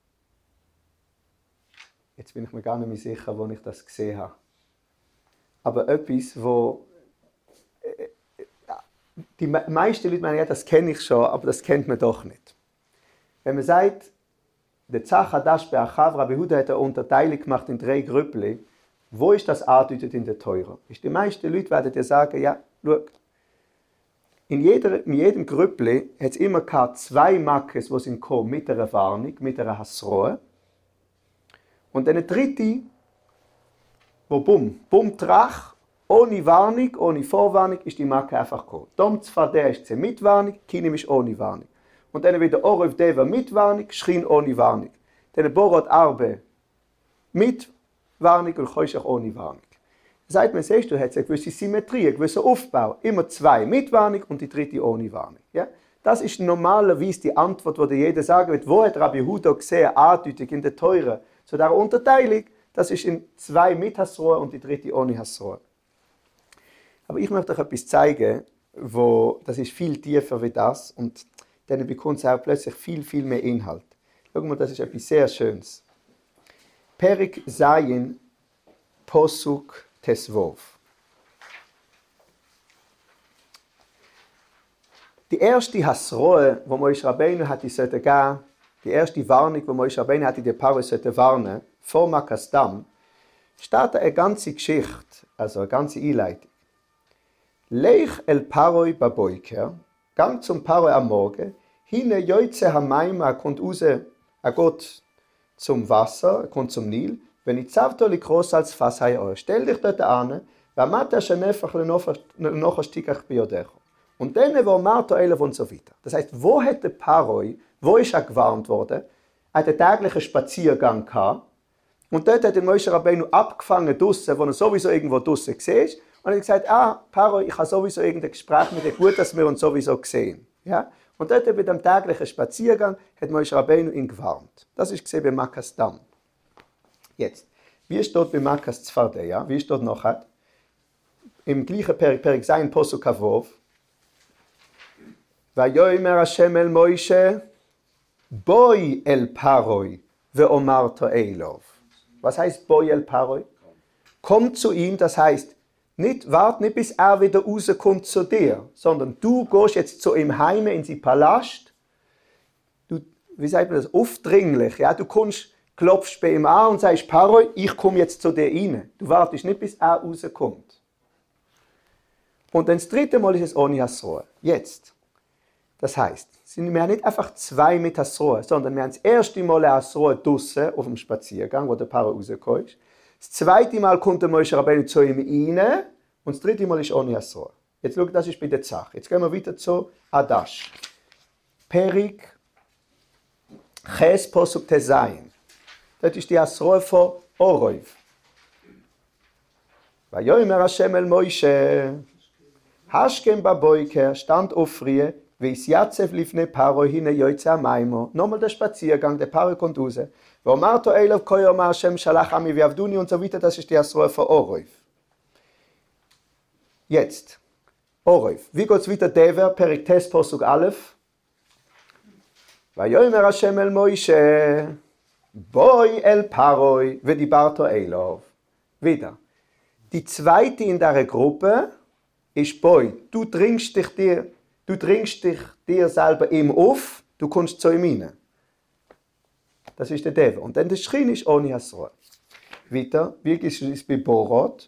jetzt bin ich mir gar nicht mehr sicher, wo ich das gesehen habe. Aber etwas, wo die meisten Leute meinen, ja, das kenne ich schon, aber das kennt man doch nicht. Wenn man sagt, der Zach Hadash Be'achav, Rabbi Huda hat eine Unterteilung gemacht in drei Grüppli, wo ist das angedeutet in der Teure? Die meisten Leute werden dir sagen, ja, schau, in, jeder, in jedem Grüppli hat es immer gehabt, zwei Makkes, die sind gekommen mit einer Warnung, mit einer Hasroe. Und eine dritte, wo bumm, bumm trach, ohne Warnung, ohne Vorwarnung, ist die Macke einfach gekommen. Dom Zvader ist mit Warnung, Kinim ist ohne Warnung. Und dann wieder Oroif Deva mit Warnung, Shchin ohne Warnung. Dann Borot Arbe mit Warnung und Choyshech ohne Warnung. Seit man siehst, du hast eine gewisse Symmetrie, einen gewissen Aufbau. Immer zwei mit Warnung und die dritte ohne Warnung. Ja? Das ist normalerweise die Antwort, die dir jeder sagen wird. Wo hat Rabbi Huda gesehen, andeutig in der Teure? Zu dieser Unterteilung, das ist in zwei mit Hasroa und die dritte ohne Hasroa. Aber ich möchte euch etwas zeigen, wo, das ist viel tiefer wie das und dann bekommt es auch plötzlich viel, viel mehr Inhalt. Schau mal, das ist etwas sehr Schönes. Perik Zayin Posuk Tesvov. Die erste Hasroe, die Moshe Rabbeinu hat geben, die erste Warnung, die Moshe Rabbeinu hat, die Paro sollte warnen, vor Makas Dam, steht eine ganze Geschichte, also eine ganze Einleitung. Leich el Paroi baboiker, gang zum Paroi am Morgen, hine joitze hamaim, er kommt raus, er geht zum Wasser, er kommt zum Nil, wenn ich zavtoli groß als Fass hei euch, stell dich dort an, ואמרת שנפח לנוח שתיקח בידיך. Und dann, wo Marto Elef und so weiter. Das heißt, wo hat der Paroi, wo ist er gewarnt worden? Er hat einen täglichen Spaziergang gehabt. Und dort hat der Moshe Rabbeinu abgefangen draussen, wo er sowieso irgendwo draussen war. Und er hat gesagt, ah, Paroi, ich habe sowieso irgendein Gespräch mit dir, gut, dass wir uns sowieso sehen. Ja? Und dort bei dem täglichen Spaziergang hat Moshe Rabbeinu ihn gewarnt. Das ist gesehen bei Makas Dam. Jetzt, wie ist dort bei Makas Zfardeia? Wie ist dort nachher? Im gleichen Perik, Perik sein Posuk Avov. Vayomer Hashem el Moshe, boi el Paroi, ve'omarto Elov. Was heißt boi el Paroi? Komm zu ihm, das heißt, nicht, wart nicht, bis er wieder rauskommt zu dir, sondern du gehst jetzt zu ihm heim in sein Palast. Du, wie sagt man das? Aufdringlich. Ja? Du kommst, klopfst bei ihm an und sagst, Paroi, ich komme jetzt zu dir rein. Du wartest nicht, bis er rauskommt. Und dann das dritte Mal ist es ohne Hasroa. Jetzt. Das heißt, wir haben nicht einfach zwei mit Hasroa, sondern wir haben das erste Mal eine Hasroa draussen auf dem Spaziergang, wo der Paro rauskommt. Das zweite Mal kommt der Moshe Rabbeinu zu ihm rein und das dritte Mal ist ohne Hasroa. Jetzt schau, das ist bei der Sache. Jetzt gehen wir weiter zu Adash. Perik Ches Posuk Tezayin. Das ist die Hasroa von Oroiv. Vayomer Hashem el Moshe. Haschkem baboiker, stand auf früh, wie es Yatzev lifne Paro hine joitze amaimo. Nochmal der Spaziergang, der Paro kommt raus. Wo Marto Elov koyom Hashem shalach ami viavduni und so weiter, das ist die Hasroa von Oroiv. Jetzt, Oroiv. Wie geht es weiter? Dever, Perik Tes, Posuk Aleph. Vayomer Hashem el Moshe, boi el Paroi, vedibarto Elov. Wieder. Die zweite in der Gruppe ist boi. Du dringst dich dir, du dringst dich dir selber ihm auf, du kommst zu ihm rein. Das ist der Dever. Und dann der Schrein ist ohne Hasroa. Weiter, wie ist es bei Borot?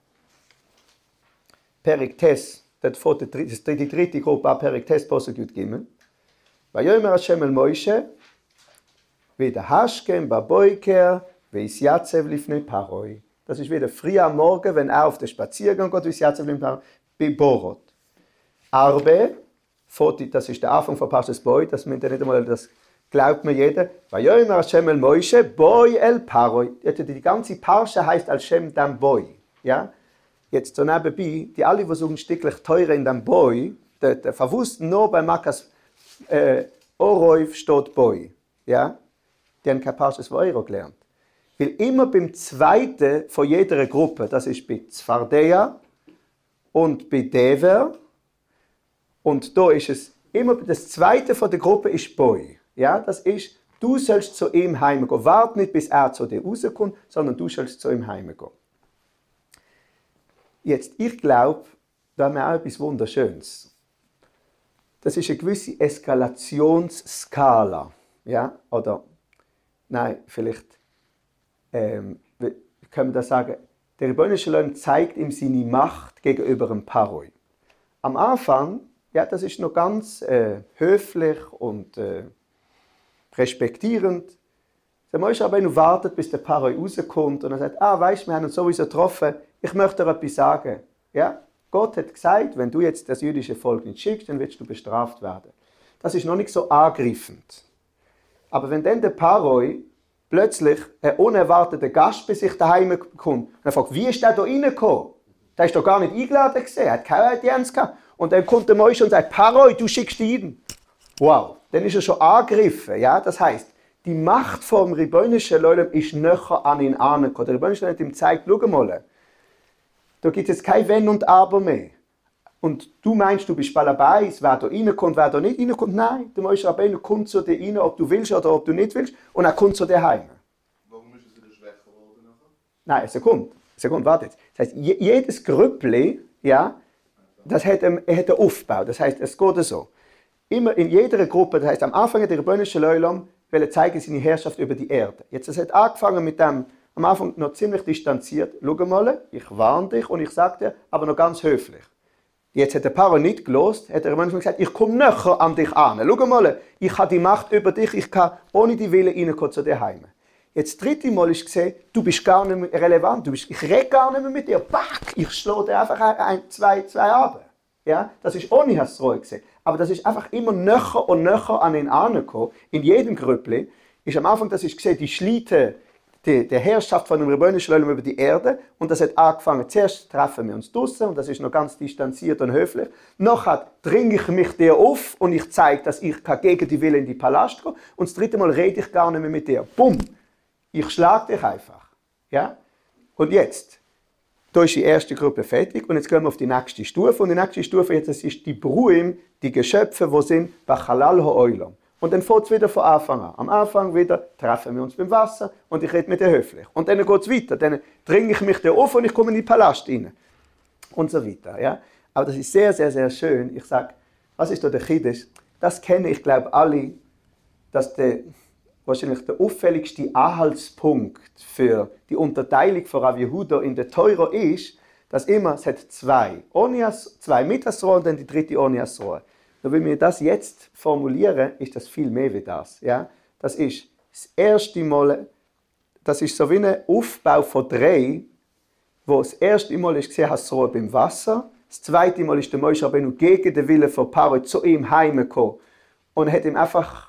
Perik Tes, das ist die dritte Gruppe, Perik Tes, Posuk Yud Gimel. Vayomer Hashem el Moshe, wieder Haschkem baboiker, veis Yatzev lifnei Paroi. Das ist wieder früh am Morgen, wenn er auf den Spaziergang geht, veis Yatzev lifnei Paroi, bei Borot. Arbe, das ist der Anfang von Parshas Boi, das meint ja nicht einmal, das glaubt mir jeder. Vayomer Hashem el Moshe, boi el Paroi. Die ganze Parsha heißt als Shem dam Boi. Ja? Jetzt so nebenbei, die alle, die so ein Stückchen teurer in dem Boi, der, der verwusst nur bei Makas äh, Oroiv steht Boi. Ja? Die haben kein Parshas Voiro gelernt. Weil immer beim zweiten von jeder Gruppe, das ist bei Zfardeia und bei Dever, und da ist es immer, das zweite von der Gruppe ist Boi. Ja, das ist, du sollst zu ihm heimgehen. Wart nicht, bis er zu dir rauskommt, sondern du sollst zu ihm heimgehen. Jetzt, ich glaube, da haben wir auch etwas Wunderschönes. Das ist eine gewisse Eskalationsskala. Ja, oder, nein, vielleicht ähm, können wir das sagen, der Rebbeinu Shalom zeigt ihm seine Macht gegenüber dem Paroi. Am Anfang, ja, das ist noch ganz äh, höflich und äh, respektierend. Der Moshe Rabbeinu wartet, bis der Paroi rauskommt und er sagt, ah, weißt du, wir haben uns sowieso getroffen, ich möchte dir etwas sagen. Ja? Gott hat gesagt, wenn du jetzt das jüdische Volk nicht schickst, dann wirst du bestraft werden. Das ist noch nicht so angreifend. Aber wenn dann der Paroi plötzlich ein unerwarteter Gast bei sich daheim kommt und er fragt, wie ist der da reingekommen? Der ist doch gar nicht eingeladen gewesen, er hat keine Audienz gehabt. Und dann kommt der Moshe und sagt, Paroi, du schickst ihn. Wow, dann ist er schon angegriffen. Ja? Das heisst, die Macht vom Rebbeinu Shalom ist näher an ihn angekommen. Der Rebbeinu Shalom hat ihm gezeigt, schau mal, da gibt es kein Wenn und Aber mehr. Und du meinst, du bist Balabais, wer da reinkommt, wer da nicht reinkommt. Nein, der Moshe Rabbeinu kommt zu dir rein, ob du willst oder ob du nicht willst. Und er kommt zu dir heim. Warum ist es wieder schwächer geworden nachher? Nein, eine Sekunde. Eine Sekunde, warte jetzt. Das heisst, jedes Grüppli, ja, das hat einen, hat einen Aufbau. Das heisst, es geht so. immer in jeder Gruppe, das heißt am Anfang hat der Rebbeinu Shel Olam wollte zeigen seine Herrschaft über die Erde. Jetzt es hat angefangen mit dem, am Anfang noch ziemlich distanziert. Schau mal, ich warne dich und ich sage dir, aber noch ganz höflich. Jetzt hat der Pharao nicht gelost, hat er manchmal gesagt, ich komme näher an dich an. Schau mal, ich habe die Macht über dich, ich kann ohne die Wille reinkommen zu dir heim. Jetzt das dritte Mal ist gesehen, du bist gar nicht mehr relevant, du bist, ich rede gar nicht mehr mit dir. Back, ich schlage dir einfach ein, ein, zwei, zwei Abend. Ja, das ist ohne Hasroi gesehen. Aber das ist einfach immer näher und näher an ihn angekommen. In jedem Grüppli ist am Anfang, das ist gesehen, die Schlitte die, der Herrschaft von dem Rebbeinu Shel Olam über die Erde. Und das hat angefangen, zuerst treffen wir uns draussen und das ist noch ganz distanziert und höflich. Nachher dringe ich mich dir auf und ich zeige, dass ich gegen die Wille in die Palast gehe. Und das dritte Mal rede ich gar nicht mehr mit dir. Bumm! Ich schlage dich einfach. Ja? Und jetzt, da ist die erste Gruppe fertig und jetzt gehen wir auf die nächste Stufe. Und die nächste Stufe jetzt, das ist die Bruim, die Geschöpfe, die sind Bachalal ha'olam. Und dann fängt es wieder von Anfang an. Am Anfang wieder treffen wir uns beim Wasser und ich rede mit dir höflich. Und dann geht es weiter. Dann dringe ich mich da auf und ich komme in den Palast rein. Und so weiter. Ja? Aber das ist sehr, sehr, sehr schön. Ich sage, was ist da der Chiddush? Das kennen, ich glaube, alle, dass der, wahrscheinlich der auffälligste Anhaltspunkt für die Unterteilung von Rav Yehuda in der Teuro ist, dass immer, es hat zwei Onias, zwei mit Asroa und dann die dritte ohne Asroa. Und wenn wir das jetzt formulieren, ist das viel mehr wie das. Ja? Das ist das erste Mal, das ist so wie ein Aufbau von drei, wo das erste Mal ist gesehen Asroa beim Wasser, das zweite Mal ist der Moshe Rabbeinu gegen den Willen von Pharao zu ihm heimgekommen und hat ihm einfach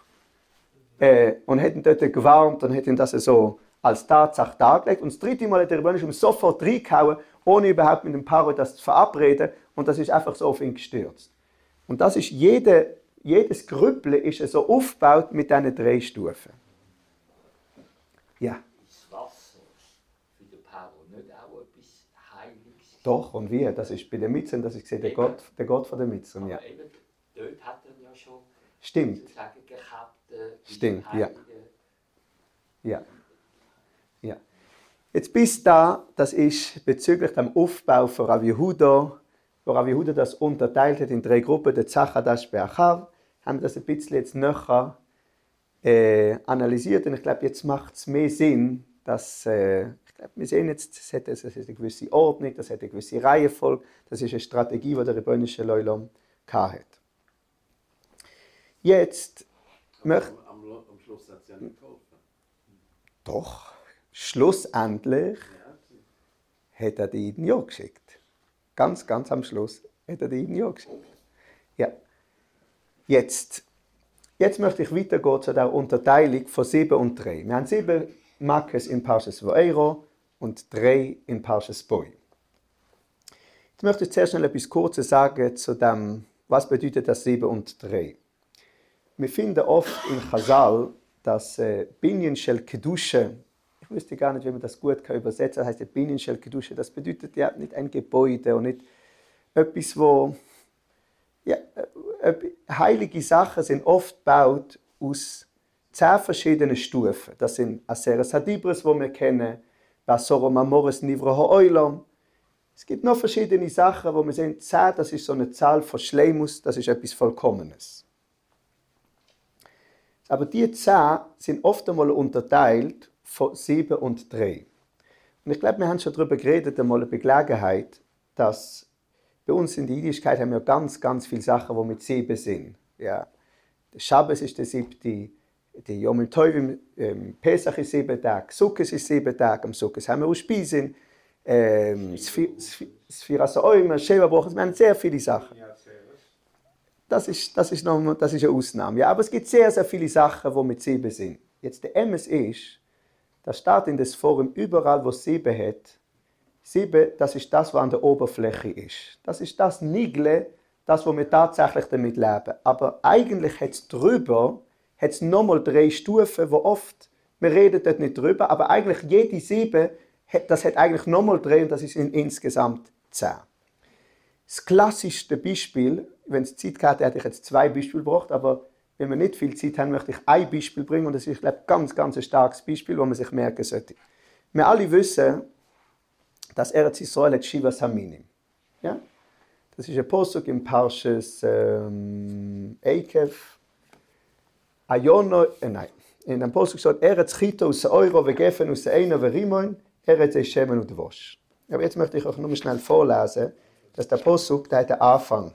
Äh, und hat ihn dort gewarnt und hat ihn das so als Tatsache dargelegt. Und das dritte Mal hat der Rebbeinu sofort reingehauen, ohne überhaupt mit dem Pharao das zu verabreden. Und das ist einfach so auf ihn gestürzt. Und das ist jede, jedes Grüppel ist so aufgebaut mit diesen drei Stufen. Ja. Ist Wasser für den Pharao nicht auch etwas Heiliges? Doch, und wie? Das ist bei den Mitzern, das ist der Gott, der Gott von den Mitzern. Ja. Aber eben, dort hat er ja schon Stimmt. sozusagen gehabt. Stimmt, ja. Ja. Ja. Jetzt bis da, das ist bezüglich dem Aufbau von Rav Yehuda, wo Rav Yehuda das unterteilt hat in drei Gruppen, der Zachadash Be'achav, haben wir das ein bisschen jetzt näher äh, analysiert und ich glaube, jetzt macht es mehr Sinn, dass, äh, ich glaube, wir sehen jetzt, das hat, das hat eine gewisse Ordnung, das hat eine gewisse Reihenfolge, das ist eine Strategie, die der Rebbeinu Shel Olam hatte. Jetzt möchte Am, am, am Schluss hat es ja nicht geholfen. Doch, schlussendlich Ja, hat er die Iden ja geschickt. Ganz, ganz am Schluss hat er die Iden ja geschickt. Ja. Jetzt, jetzt möchte ich weitergehen zu der Unterteilung von sieben und drei. Wir haben sieben Makkes in Parshas Va'ero und drei in Parshas Bo. Jetzt möchte ich zuerst noch etwas Kurzes sagen zu dem, was bedeutet das sieben und drei. Wir finden oft in Chazal, dass äh, Binyan Shel Kedusha, ich wüsste gar nicht, wie man das gut kann übersetzen kann, das heißt Binyan Shel Kedusha, das bedeutet ja nicht ein Gebäude und nicht etwas, wo ja, äh, heilige Sachen sind oft gebaut aus zehn verschiedenen Stufen. Das sind Aseres Hadibres, die wir kennen, Basoro Mamores Nivro Ha'olam. Es gibt noch verschiedene Sachen, wo wir sehen, zehn, das ist so eine Zahl von Schleimus, das ist etwas Vollkommenes. Aber die zehn sind oft einmal unterteilt von sieben und drei. Und ich glaube, wir haben schon darüber geredet, einmal eine Gelegenheit, dass bei uns in der Jüdischkeit haben wir ganz, ganz viele Sachen, die mit sieben sind. Ja. Der Schabbos ist der siebte, der Yom Tovim, ähm, Pesach ist sieben Tage, Sukkot ist sieben Tage, am Sukkot haben wir auch Speisen, ähm, Sfiras Ha'omer, Sheva Brachos, wir haben sehr viele Sachen. Das ist, das, ist noch, das ist eine Ausnahme. Ja, aber es gibt sehr, sehr viele Sachen, die mit sieben sind. Jetzt der M S ist, das steht in das Forum überall, wo es sieben hat. Sieben, das ist das, was an der Oberfläche ist. Das ist das Nigle, das, wo wir tatsächlich damit leben. Aber eigentlich hat es drüber, hat es nochmal drei Stufen, wo oft, wir reden dort nicht drüber, aber eigentlich jede sieben, das hat eigentlich nochmal drei und das ist in, insgesamt zehn. Das klassischste Beispiel, wenn es Zeit gehabt hätte ich jetzt zwei Beispiele gebracht, aber wenn wir nicht viel Zeit haben, möchte ich ein Beispiel bringen und das ist, ich glaube, ganz, ganz ein starkes Beispiel, das man sich merken sollte. Wir alle wissen, dass Eretz Yisrael hat Shivas Haminim. Ja? Das ist ein Posuk im Parshas ähm, Eikev, Ayono, äh, nein, in dem Posuk steht, Eretz Chito aus Euro, Vegefen aus Eino, Verimon, Eretz Eshemen und Wosch. Aber jetzt möchte ich euch nur schnell vorlesen, dass der Posuk, der hat den Anfang.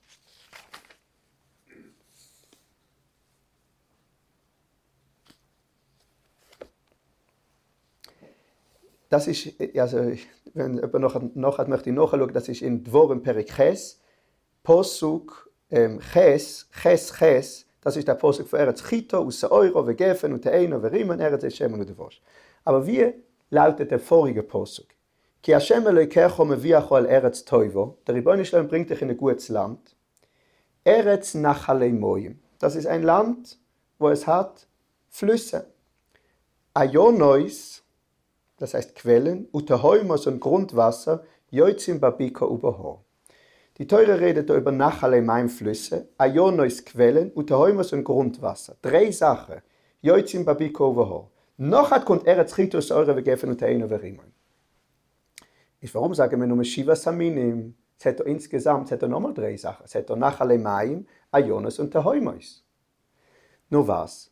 Das ist, also, wenn jemand nachher, nachher möchte ich nachschauen, das ist in Dvorim Perik Ches, Posuk, ähm, Ches, Ches, Ches, das ist der Posuk von Eretz Chito, aus Euro, Vegefen und Eino, Verimon, Eretz Eshemen und Wosch. Aber wie lautet der vorige Posuk? Ki Hashem Elokecho meviacho al Eretz Toivo, der Ribbono shel Olam bringt dich in ein gutes Land. Eretz Nachalei Moim, das ist ein Land, wo es hat Flüsse. Ayonois, das heißt Quellen, Utahoimos und Grundwasser, Yoitzim Babiko Uboho. Die Teure redet über Nachalei Moim Flüsse, Ayonois Quellen, Utahoimos und Grundwasser. Drei Sachen, Yoitzim Babiko Uboho. Noch hat kommt Eretz Chito aus Euro, Vegefen und Eino, Verimon. Warum sagen wir nur Shiva Saminim? Es hat insgesamt es hat nochmal drei Sachen. Es hat Nachalei Moim, Ayonos und Tahoimos. Nur was?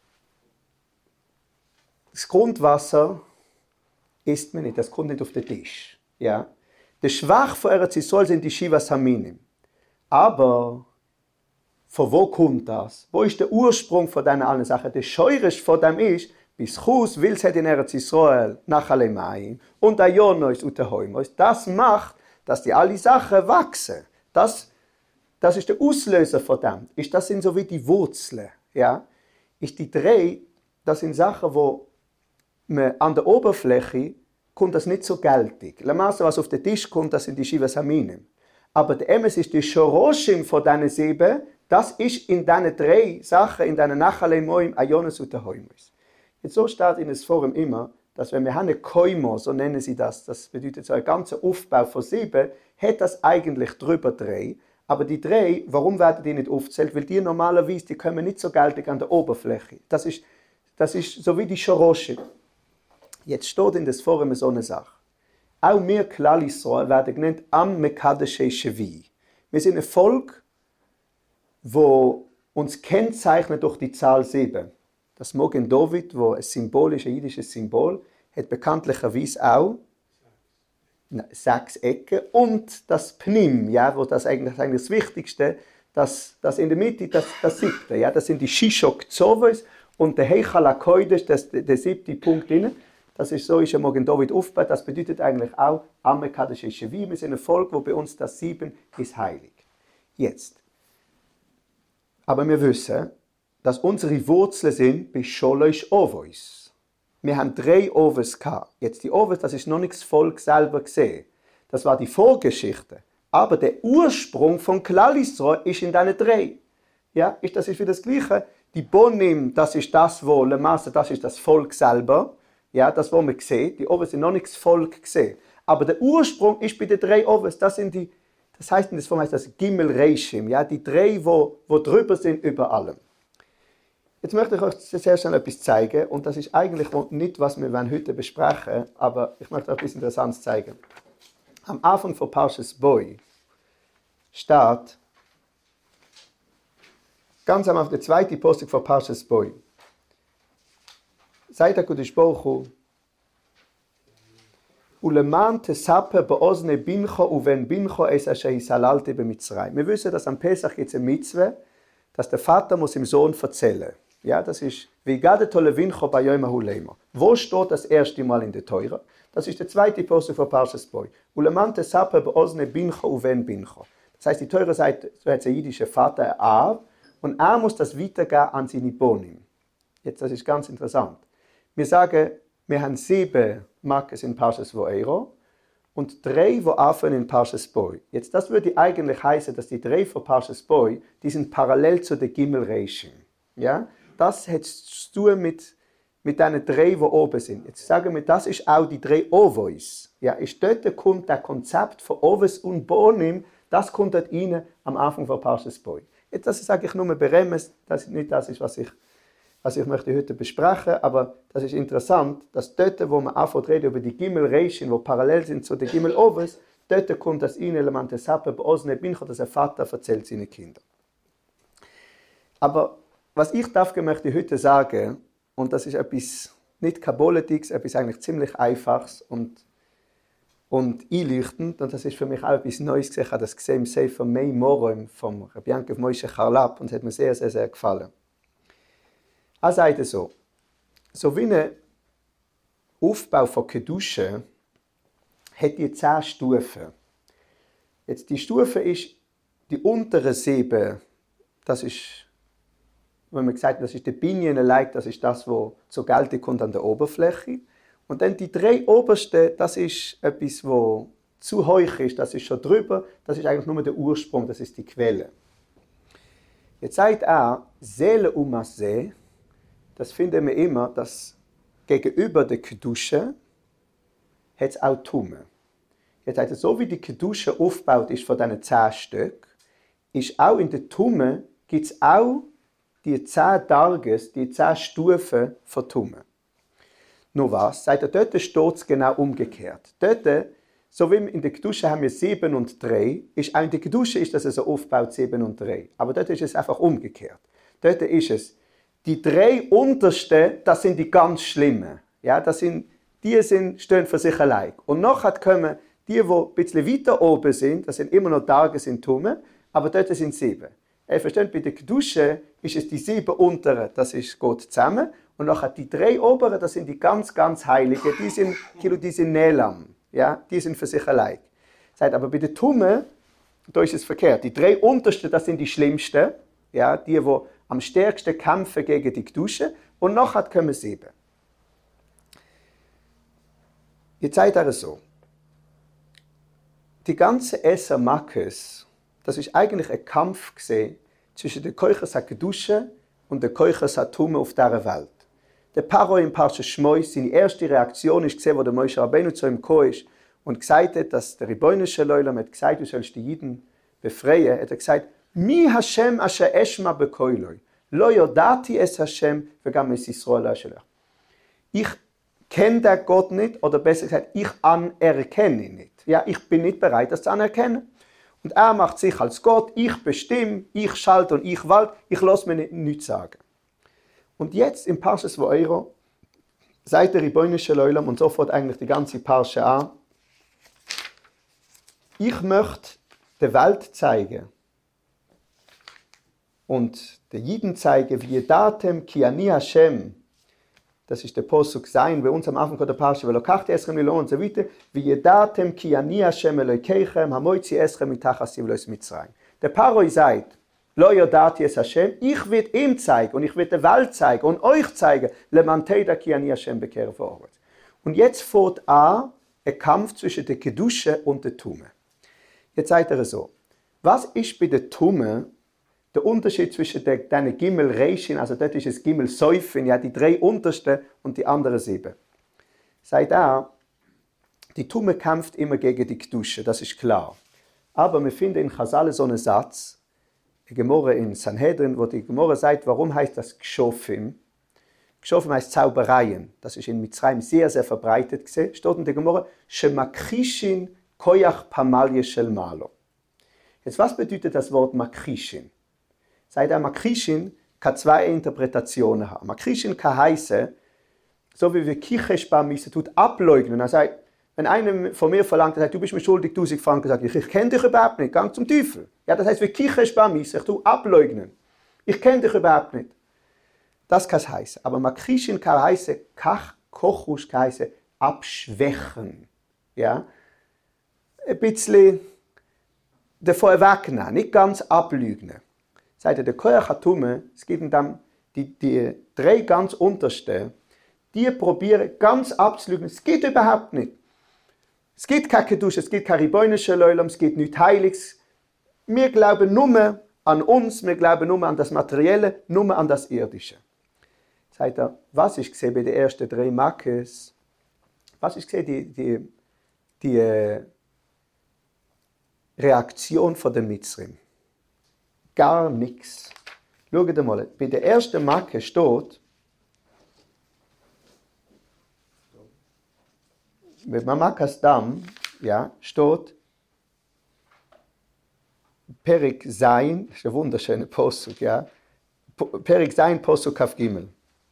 Das Grundwasser isst man nicht, das kommt nicht auf den Tisch. Ja? Der Schwach von Eretz Yisrael sind die Shiva Saminim. Aber von wo kommt das? Wo ist der Ursprung von diesen allen Sachen? Der Scheurisch von dem ist, bis Chus will es in Eretz Yisrael Nachalei Moim und Ayonos und Tahoimos. Das macht, dass die alle Sachen wachsen. Das, das ist der Auslöser von dem. Ist, das sind so wie die Wurzeln. Ja? Ist die drei, das sind Sachen, wo man an der Oberfläche kommt das nicht so geltig. Lamasse, was auf den Tisch kommt, das sind die Shiva Saminim. Aber der Emes ist die Shoroshim von diesen sieben, das ist in diesen drei Sachen, in diesen Nachalei Moim, Ayonos und Tahoimos. Jetzt so steht in das Forum immer, dass wenn wir eine Koimo, so nennen sie das, das bedeutet so ein ganzer Aufbau von sieben, hat das eigentlich drüber drei. Aber die drei, warum werden die nicht aufgezählt? Weil die normalerweise, die kommen nicht so geltig an der Oberfläche. Das ist, das ist so wie die Shoroshim. Jetzt steht in das Forum so eine Sache. Auch wir Klal Yisrael werden genannt Am Mekadeshei Shevi. Wir sind ein Volk, wo uns kennzeichnet durch die Zahl sieben. Das Mogen David, wo ein Symbol ist, ein jüdisches Symbol, hat bekanntlicherweise auch sechs Ecken und das Pnim, ja, wo das eigentlich, eigentlich das Wichtigste, das, das in der Mitte, das, das siebte, ja, das sind die Shishok Tzovos und der Heichal HaKodesh, das der siebte Punkt drin. Das ist so, ist ein Mogen David aufgebaut. Das bedeutet eigentlich auch, Am Mekadeshei Shevi, wir sind ein Volk, wo bei uns das sieben ist heilig. Jetzt. Aber wir wissen, dass unsere Wurzeln sind bei Sholosh Ovois. Wir haben drei Oves gehabt. Jetzt die Oves, das ist noch nicht das Volk selber gesehen. Das war die Vorgeschichte. Aber der Ursprung von Klal Yisrael ist in diesen drei. Ja, ist, das ist wieder das Gleiche. Die Bonim, das ist das, wo Lemasse, das ist das Volk selber. Ja, das, was man sieht. Die Oves sind noch nicht das Volk gesehen. Aber der Ursprung ist bei den drei Oves. Das sind die, das heißt in das Form heißt das Gimel Reishim. Ja, die drei, wo, wo drüber sind über allem. Jetzt möchte ich euch sehr schnell etwas zeigen, und das ist eigentlich nicht, was wir heute besprechen wollen, aber ich möchte euch etwas Interessantes zeigen. Am Anfang von Parshas Bo steht, ganz am Anfang, der zweite Postuk von Parshas Bo. Sagt der Kodesh Baruch Hu, Uleman tesaper beozne bincho uven bincho es asher hisalalte b'Mitzrayim. Wir wissen, dass am Pesach gibt es eine Mitzwe, dass der Vater muss dem Sohn erzählen. Ja, das ist, wie gadet levincho bei Yom HaHulema. Wo steht das erste Mal in der Teure? Das ist der zweite Postuk von Parshas Bo. Uleman tesaper beozne bincho uven bincho. Das heißt, die Teure sagt, so hat der jüdische Vater Ab, und er muss das weitergeben an seine Bonim. Jetzt, das ist ganz interessant. Wir sagen, wir haben sieben Makkes in Parshas Vo'ero und drei, die anfangen in Parshas Bo. Jetzt, das würde eigentlich heißen, dass die drei von Parshas Bo, die sind parallel zu den Gimel Reishim. Ja? Das hat zu tun mit, mit diesen drei, die oben sind. Jetzt sagen wir, das ist auch die drei Ovois. Ja? Ist dort kommt das Konzept von Oves und Bonim, das kommt dort rein am Anfang von Parshas Bo. Jetzt, das sage ich nur Beremes, das ist nicht das, ist, was ich was ich möchte heute besprechen, aber das ist interessant, dass dort, wo man anfängt reden über die Gimel Reishim, die parallel sind zu den Gimel Oves, dort kommt das ein Element des Sappe, Beozne Bincho, dass der Vater erzählt seinen Kindern. Aber was ich darf, möchte heute sagen, und das ist etwas nicht Kabbalistisches, etwas eigentlich ziemlich Einfaches und, und einleuchtend, und das ist für mich auch etwas Neues gesehen. Ich habe das gesehen im Sefer Mei Morim vom Rabbi Yankov Moshe Charlap und es hat mir sehr, sehr, sehr gefallen. Er sagt so, so wie ein Aufbau von Kedusche hat die zehn Stufen. Jetzt die Stufe ist die untere sieben, das ist, wenn man gesagt hat, das ist der Binien-Leik, das ist das, was zur Geltung kommt an der Oberfläche. Und dann die drei obersten, das ist etwas, was zu hoch ist, das ist schon drüber, das ist eigentlich nur der Ursprung, das ist die Quelle. Jetzt sagt er, Seele Umaseh, das finden wir immer, dass gegenüber der Kedusche hat es auch Tumme. Jetzt sagt er, so wie die Kedusche aufgebaut ist von diesen zehn Stück, ist auch in der Tumme, gibt es auch die zehn Darges, die zehn Stufen von Tumme. Nur was? Sagt er, dort steht es genau umgekehrt. Dort, so wie in der Kedusche haben wir sieben und drei, ist auch in der Kedusche ist das so aufgebaut, sieben und drei. Aber dort ist es einfach umgekehrt. Dort ist es, die drei untersten, das sind die ganz schlimmen. Ja, das sind, die sind, stehen für sich allein. Und nachher kommen die, die ein bisschen weiter oben sind, das sind immer noch Darges in Tumme, aber dort sind sieben. Ihr versteht, bei der Kedusche ist es die sieben unteren, das ist Gott zusammen. Und nachher die drei oberen, das sind die ganz, ganz Heiligen, die sind, die sind Nelam, ja, die sind für sich allein. Sagt aber bei der Tumme, da ist es verkehrt. Die drei untersten, das sind die schlimmsten, ja, die, die am stärksten kämpfen gegen die Kedusche. Und nachher kommen sieben. Jetzt sagt er so, die ganze Esser Makkes, das ist eigentlich ein Kampf gesehen zwischen der Koiches HaKedusha und der Koiches HaTumme auf dieser Welt. Der Paro im Parsha Shmoi, seine erste Reaktion ist gesehen, wo der Moshe Rabbeinu zu ihm gekommen ist und gesagt hat, dass der Ribono shel Olam hat gesagt, du sollst die Jiden befreien, hat er gesagt, Mi Hashem asher eshma bekoiloi, lo yodati es Hashem vegam es Yisrael ashelach. Ich kenne den Gott nicht, oder besser gesagt, ich anerkenne ihn nicht. Ja, ich bin nicht bereit, das zu anerkennen. Und er macht sich als Gott, ich bestimme, ich schalte und ich walte, ich lasse mir nicht, nichts sagen. Und jetzt im Parshas Va'eiro sagt der Ribono shel Olam und sofort eigentlich die ganze Parsha an, ich möchte der Welt zeigen und den Jiden zeigen, wie Datem ki ani Hashem, das ist der Posuk sein, bei uns am Anfang der Parsha, velokachti eschem lilo und so weiter, wie Datem ki ani Hashem Elokeichem, hamoitzi eschem mitachas yivlos Mitzrayim. Der Paroi sagt, Lo yodati es Hashem, ich will ihm zeigen und ich will der Welt zeigen und euch zeigen, le manteida ki ani Hashem bekehr vorwärts. Und jetzt fährt an ein Kampf zwischen der Kedusche und der Tumme. Jetzt sagt er so, was ist bei der Tumme der Unterschied zwischen den Gimel Reishin, also dort ist es Gimel Seufin, ja, die drei untersten und die anderen sieben. Sagt er, die Tumme kämpft immer gegen die Kedusche, das ist klar. Aber wir finden in Chazal so einen Satz, die Gemorre in Sanhedrin, wo die Gemorre sagt, warum heißt das Gshofim? Gshofim heißt Zaubereien. Das ist in Mitzrayim sehr, sehr verbreitet gesehen. Steht in der Gemorre, Shemakrishin koyach pamalye shel malo. Jetzt, was bedeutet das Wort Makrishin? Sagt er, Makrishin kann zwei Interpretationen haben. Makrishin kann heißen, so wie wir Kichesh Bamisse tut, ableugnen. Er sagt, wenn einer von mir verlangt, er sagt, du bist mir schuldig, tausend Franken, sagt ich, ich kenne dich überhaupt nicht, gang zum Teufel. Ja, das heißt, wie Kichesh Bamisse, ich tue ableugnen. Ich kenne dich überhaupt nicht. Das kann es heißen. Aber Makrishin kann heißen, Kach Kochush kann heißen, abschwächen. Ja? Ein bisschen davor wegnehmen, nicht ganz ablügen. Sagt er, der Koyach HaTumme, es gibt dann die, die drei ganz untersten, die probieren ganz abzulügen. Es geht überhaupt nicht. Es gibt keine Kedusha, es gibt kein Ribono shel Olam, es gibt nichts Heiliges. Wir glauben nur an uns, wir glauben nur an das Materielle, nur an das Irdische. Sagt er, was ich gesehen bei den ersten drei Makkes, was ich gesehen, die, die, die äh, Reaktion von den Mitzrim. Gar nichts. Schaut mal, bei der ersten Makke steht, mit Makas Dam, ja, steht, Perik Zayin, das ist ein wunderschöner Posuk, ja, Perik sein, Posuk Kaf Gimel.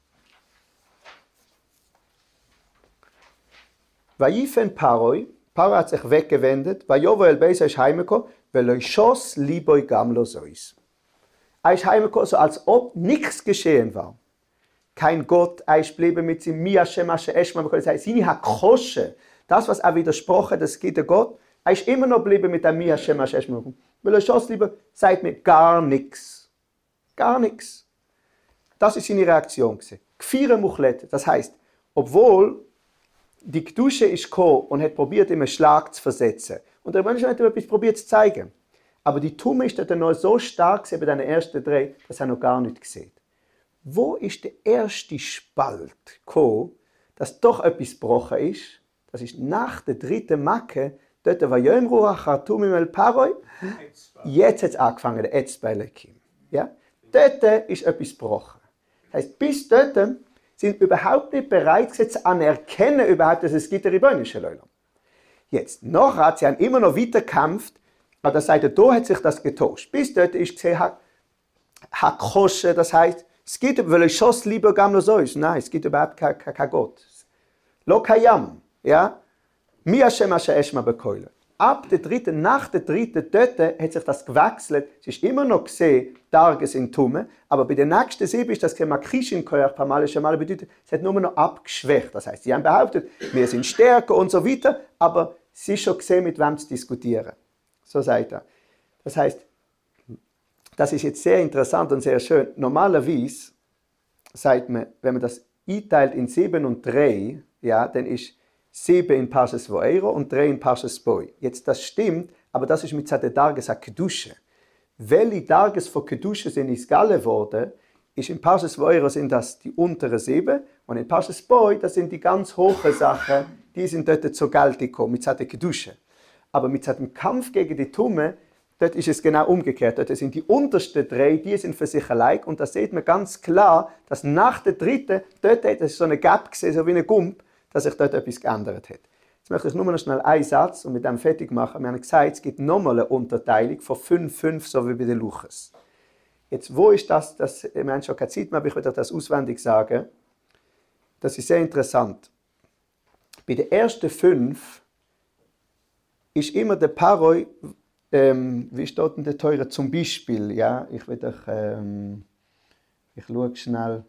Vayifen Paroi, Paro hat sich weggewendet, Vayovo el Beis ist heimgekommen, weil er schoss Liboi Gamlo sois. Er ist heimgekommen, so als ob nichts geschehen war. Kein Gott, er ist geblieben mit seinem Mi Hashem Asher Eshma, wir können sagen, seine Hakosche, das, was er widersprochen, das geht der Gott, er ist immer noch geblieben mit dem Mi Hashem Asher Eshma. Weil er schoss lieber, sagt mir gar nichts. Gar nichts. Das ist seine Reaktion gewesen. Gfire Muchlet, das heißt, obwohl die Gdusche ist gekommen und hat probiert, ihm einen Schlag zu versetzen. Und der Mensch hat ihm etwas probiert zu zeigen. Aber die Tumme ist dann noch so stark bei den ersten drei, dass er noch gar nicht sieht. Wo ist der erste Spalt gekommen, dass doch etwas gebrochen ist? Das ist nach der dritten Macke, dort war Yom Ruach Hartum im El Paroi. Jetzt hat es angefangen, der Etzbeilekim. Ja? Dort ist etwas gebrochen. Das heisst, bis dort sind überhaupt nicht bereit zu anerkennen, überhaupt, dass es gibt eine rebellische Leute. Jetzt, nachher hat sie immer noch weiter gekämpft, aber das sagt, da hat sich das getauscht. Bis dort ist gesehen, Hakosche, das heißt, es gibt, weil ich schoss lieber gamlo so ist. Nein, es gibt überhaupt kein, kein, kein Gott. Lo kayam, ja? Mi Hashem Asher Eshma bekoile. Ab der dritten, nach der dritten, dort hat sich das gewechselt. Es ist immer noch gesehen, Darges in Tumme, aber bei den nächsten sieben ist das kein Makrisch in Koyach, Pamalische Male bedeutet, es hat nur noch abgeschwächt. Das heißt, sie haben behauptet, wir sind stärker und so weiter, aber es ist schon gesehen, mit wem zu diskutieren. So sagt er. Das heißt, das ist jetzt sehr interessant und sehr schön. Normalerweise sagt man, wenn man das einteilt in sieben und drei, ja, dann ist sieben in Parshas Vo'ero und drei in Parshas Boi. Jetzt, das stimmt, aber das ist mit der Darges a Kedusche. Welche Darges von Kedusche sind Isgale geworden, ist in Parshas Vo'ero sind das die untere sieben und in Parshas Boi, das sind die ganz hohen Sachen, die sind dort zur Geltung gekommen, mit der Kedusche. Aber mit dem Kampf gegen die Tumme, dort ist es genau umgekehrt. Dort sind die untersten drei, die sind für sich allein. Und da sieht man ganz klar, dass nach der dritten, dort hat es so eine Gap gesehen, so wie eine Gump, dass sich dort etwas geändert hat. Jetzt möchte ich nur noch schnell einen Satz und mit dem fertig machen. Wir haben gesagt, es gibt nochmal eine Unterteilung von fünf fünf, so wie bei den Luches. Jetzt, wo ist das? das wir haben schon keine Zeit mehr, aber ich will euch das auswendig sagen. Das ist sehr interessant. Bei den ersten fünf ist immer der Paroi, ähm, wie steht denn der Teure zum Beispiel? Ja, ich will euch, ähm, ich schaue schnell.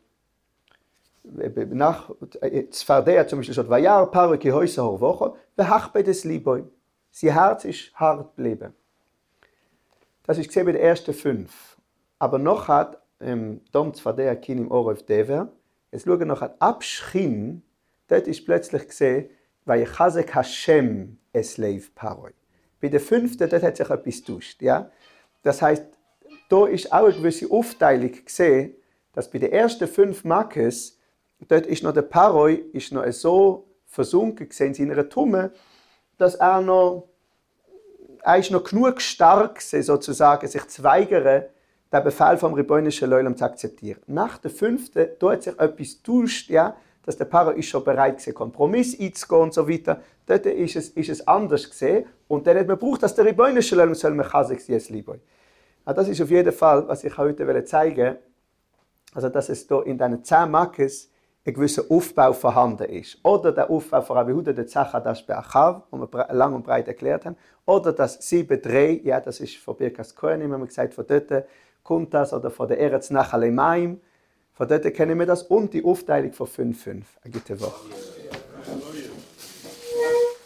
Nach Zfardea zum Beispiel steht, Vajar Paroi ki hoysa horvocho, vehach bei des Liboi. Sein Herz ist hart geblieben. Das ist gesehen bei den ersten fünf. Aber noch hat, ähm, Dom Zfardea kin im Orov Dever, jetzt schauen wir noch hat Abschin, dort ist plötzlich gesehen, Vayechazek Hashem es leiv Paroi. Bei der fünften, dort hat sich etwas getauscht. Ja? Das heisst, da ist auch eine gewisse Aufteilung gesehen, dass bei den ersten fünf Makkes, dort ist noch der Paroi ist noch so versunken in seiner Tumme, dass er noch, er ist noch genug stark war, sozusagen, sich zu weigern, den Befehl vom Rebbeunischen Leulam zu akzeptieren. Nach der fünften, da hat sich etwas getauscht, ja? Dass der Paroi ist schon bereit gewesen, Kompromiss einzugehen und so weiter. Dort ist es, ist es anders gesehen. Und dann hat man gebraucht, dass der Rebbeunischen Leulam soll mechazek sein es Liboi. Das ist auf jeden Fall, was ich heute zeigen will. Also, dass es hier in diesen zehn Makkes ein gewisser Aufbau vorhanden ist. Oder der Aufbau von Rabbi Huda, der Zachadash Be'achav, den wir lang und breit erklärt haben. Oder das sieben drei, ja, das ist von Birkas Kohanim, haben wir gesagt, von dort kommt das, oder von der Eretz Nachal Emaim. Von dort kennen wir das und die Aufteilung von fünf fünf. Eine gute Woche.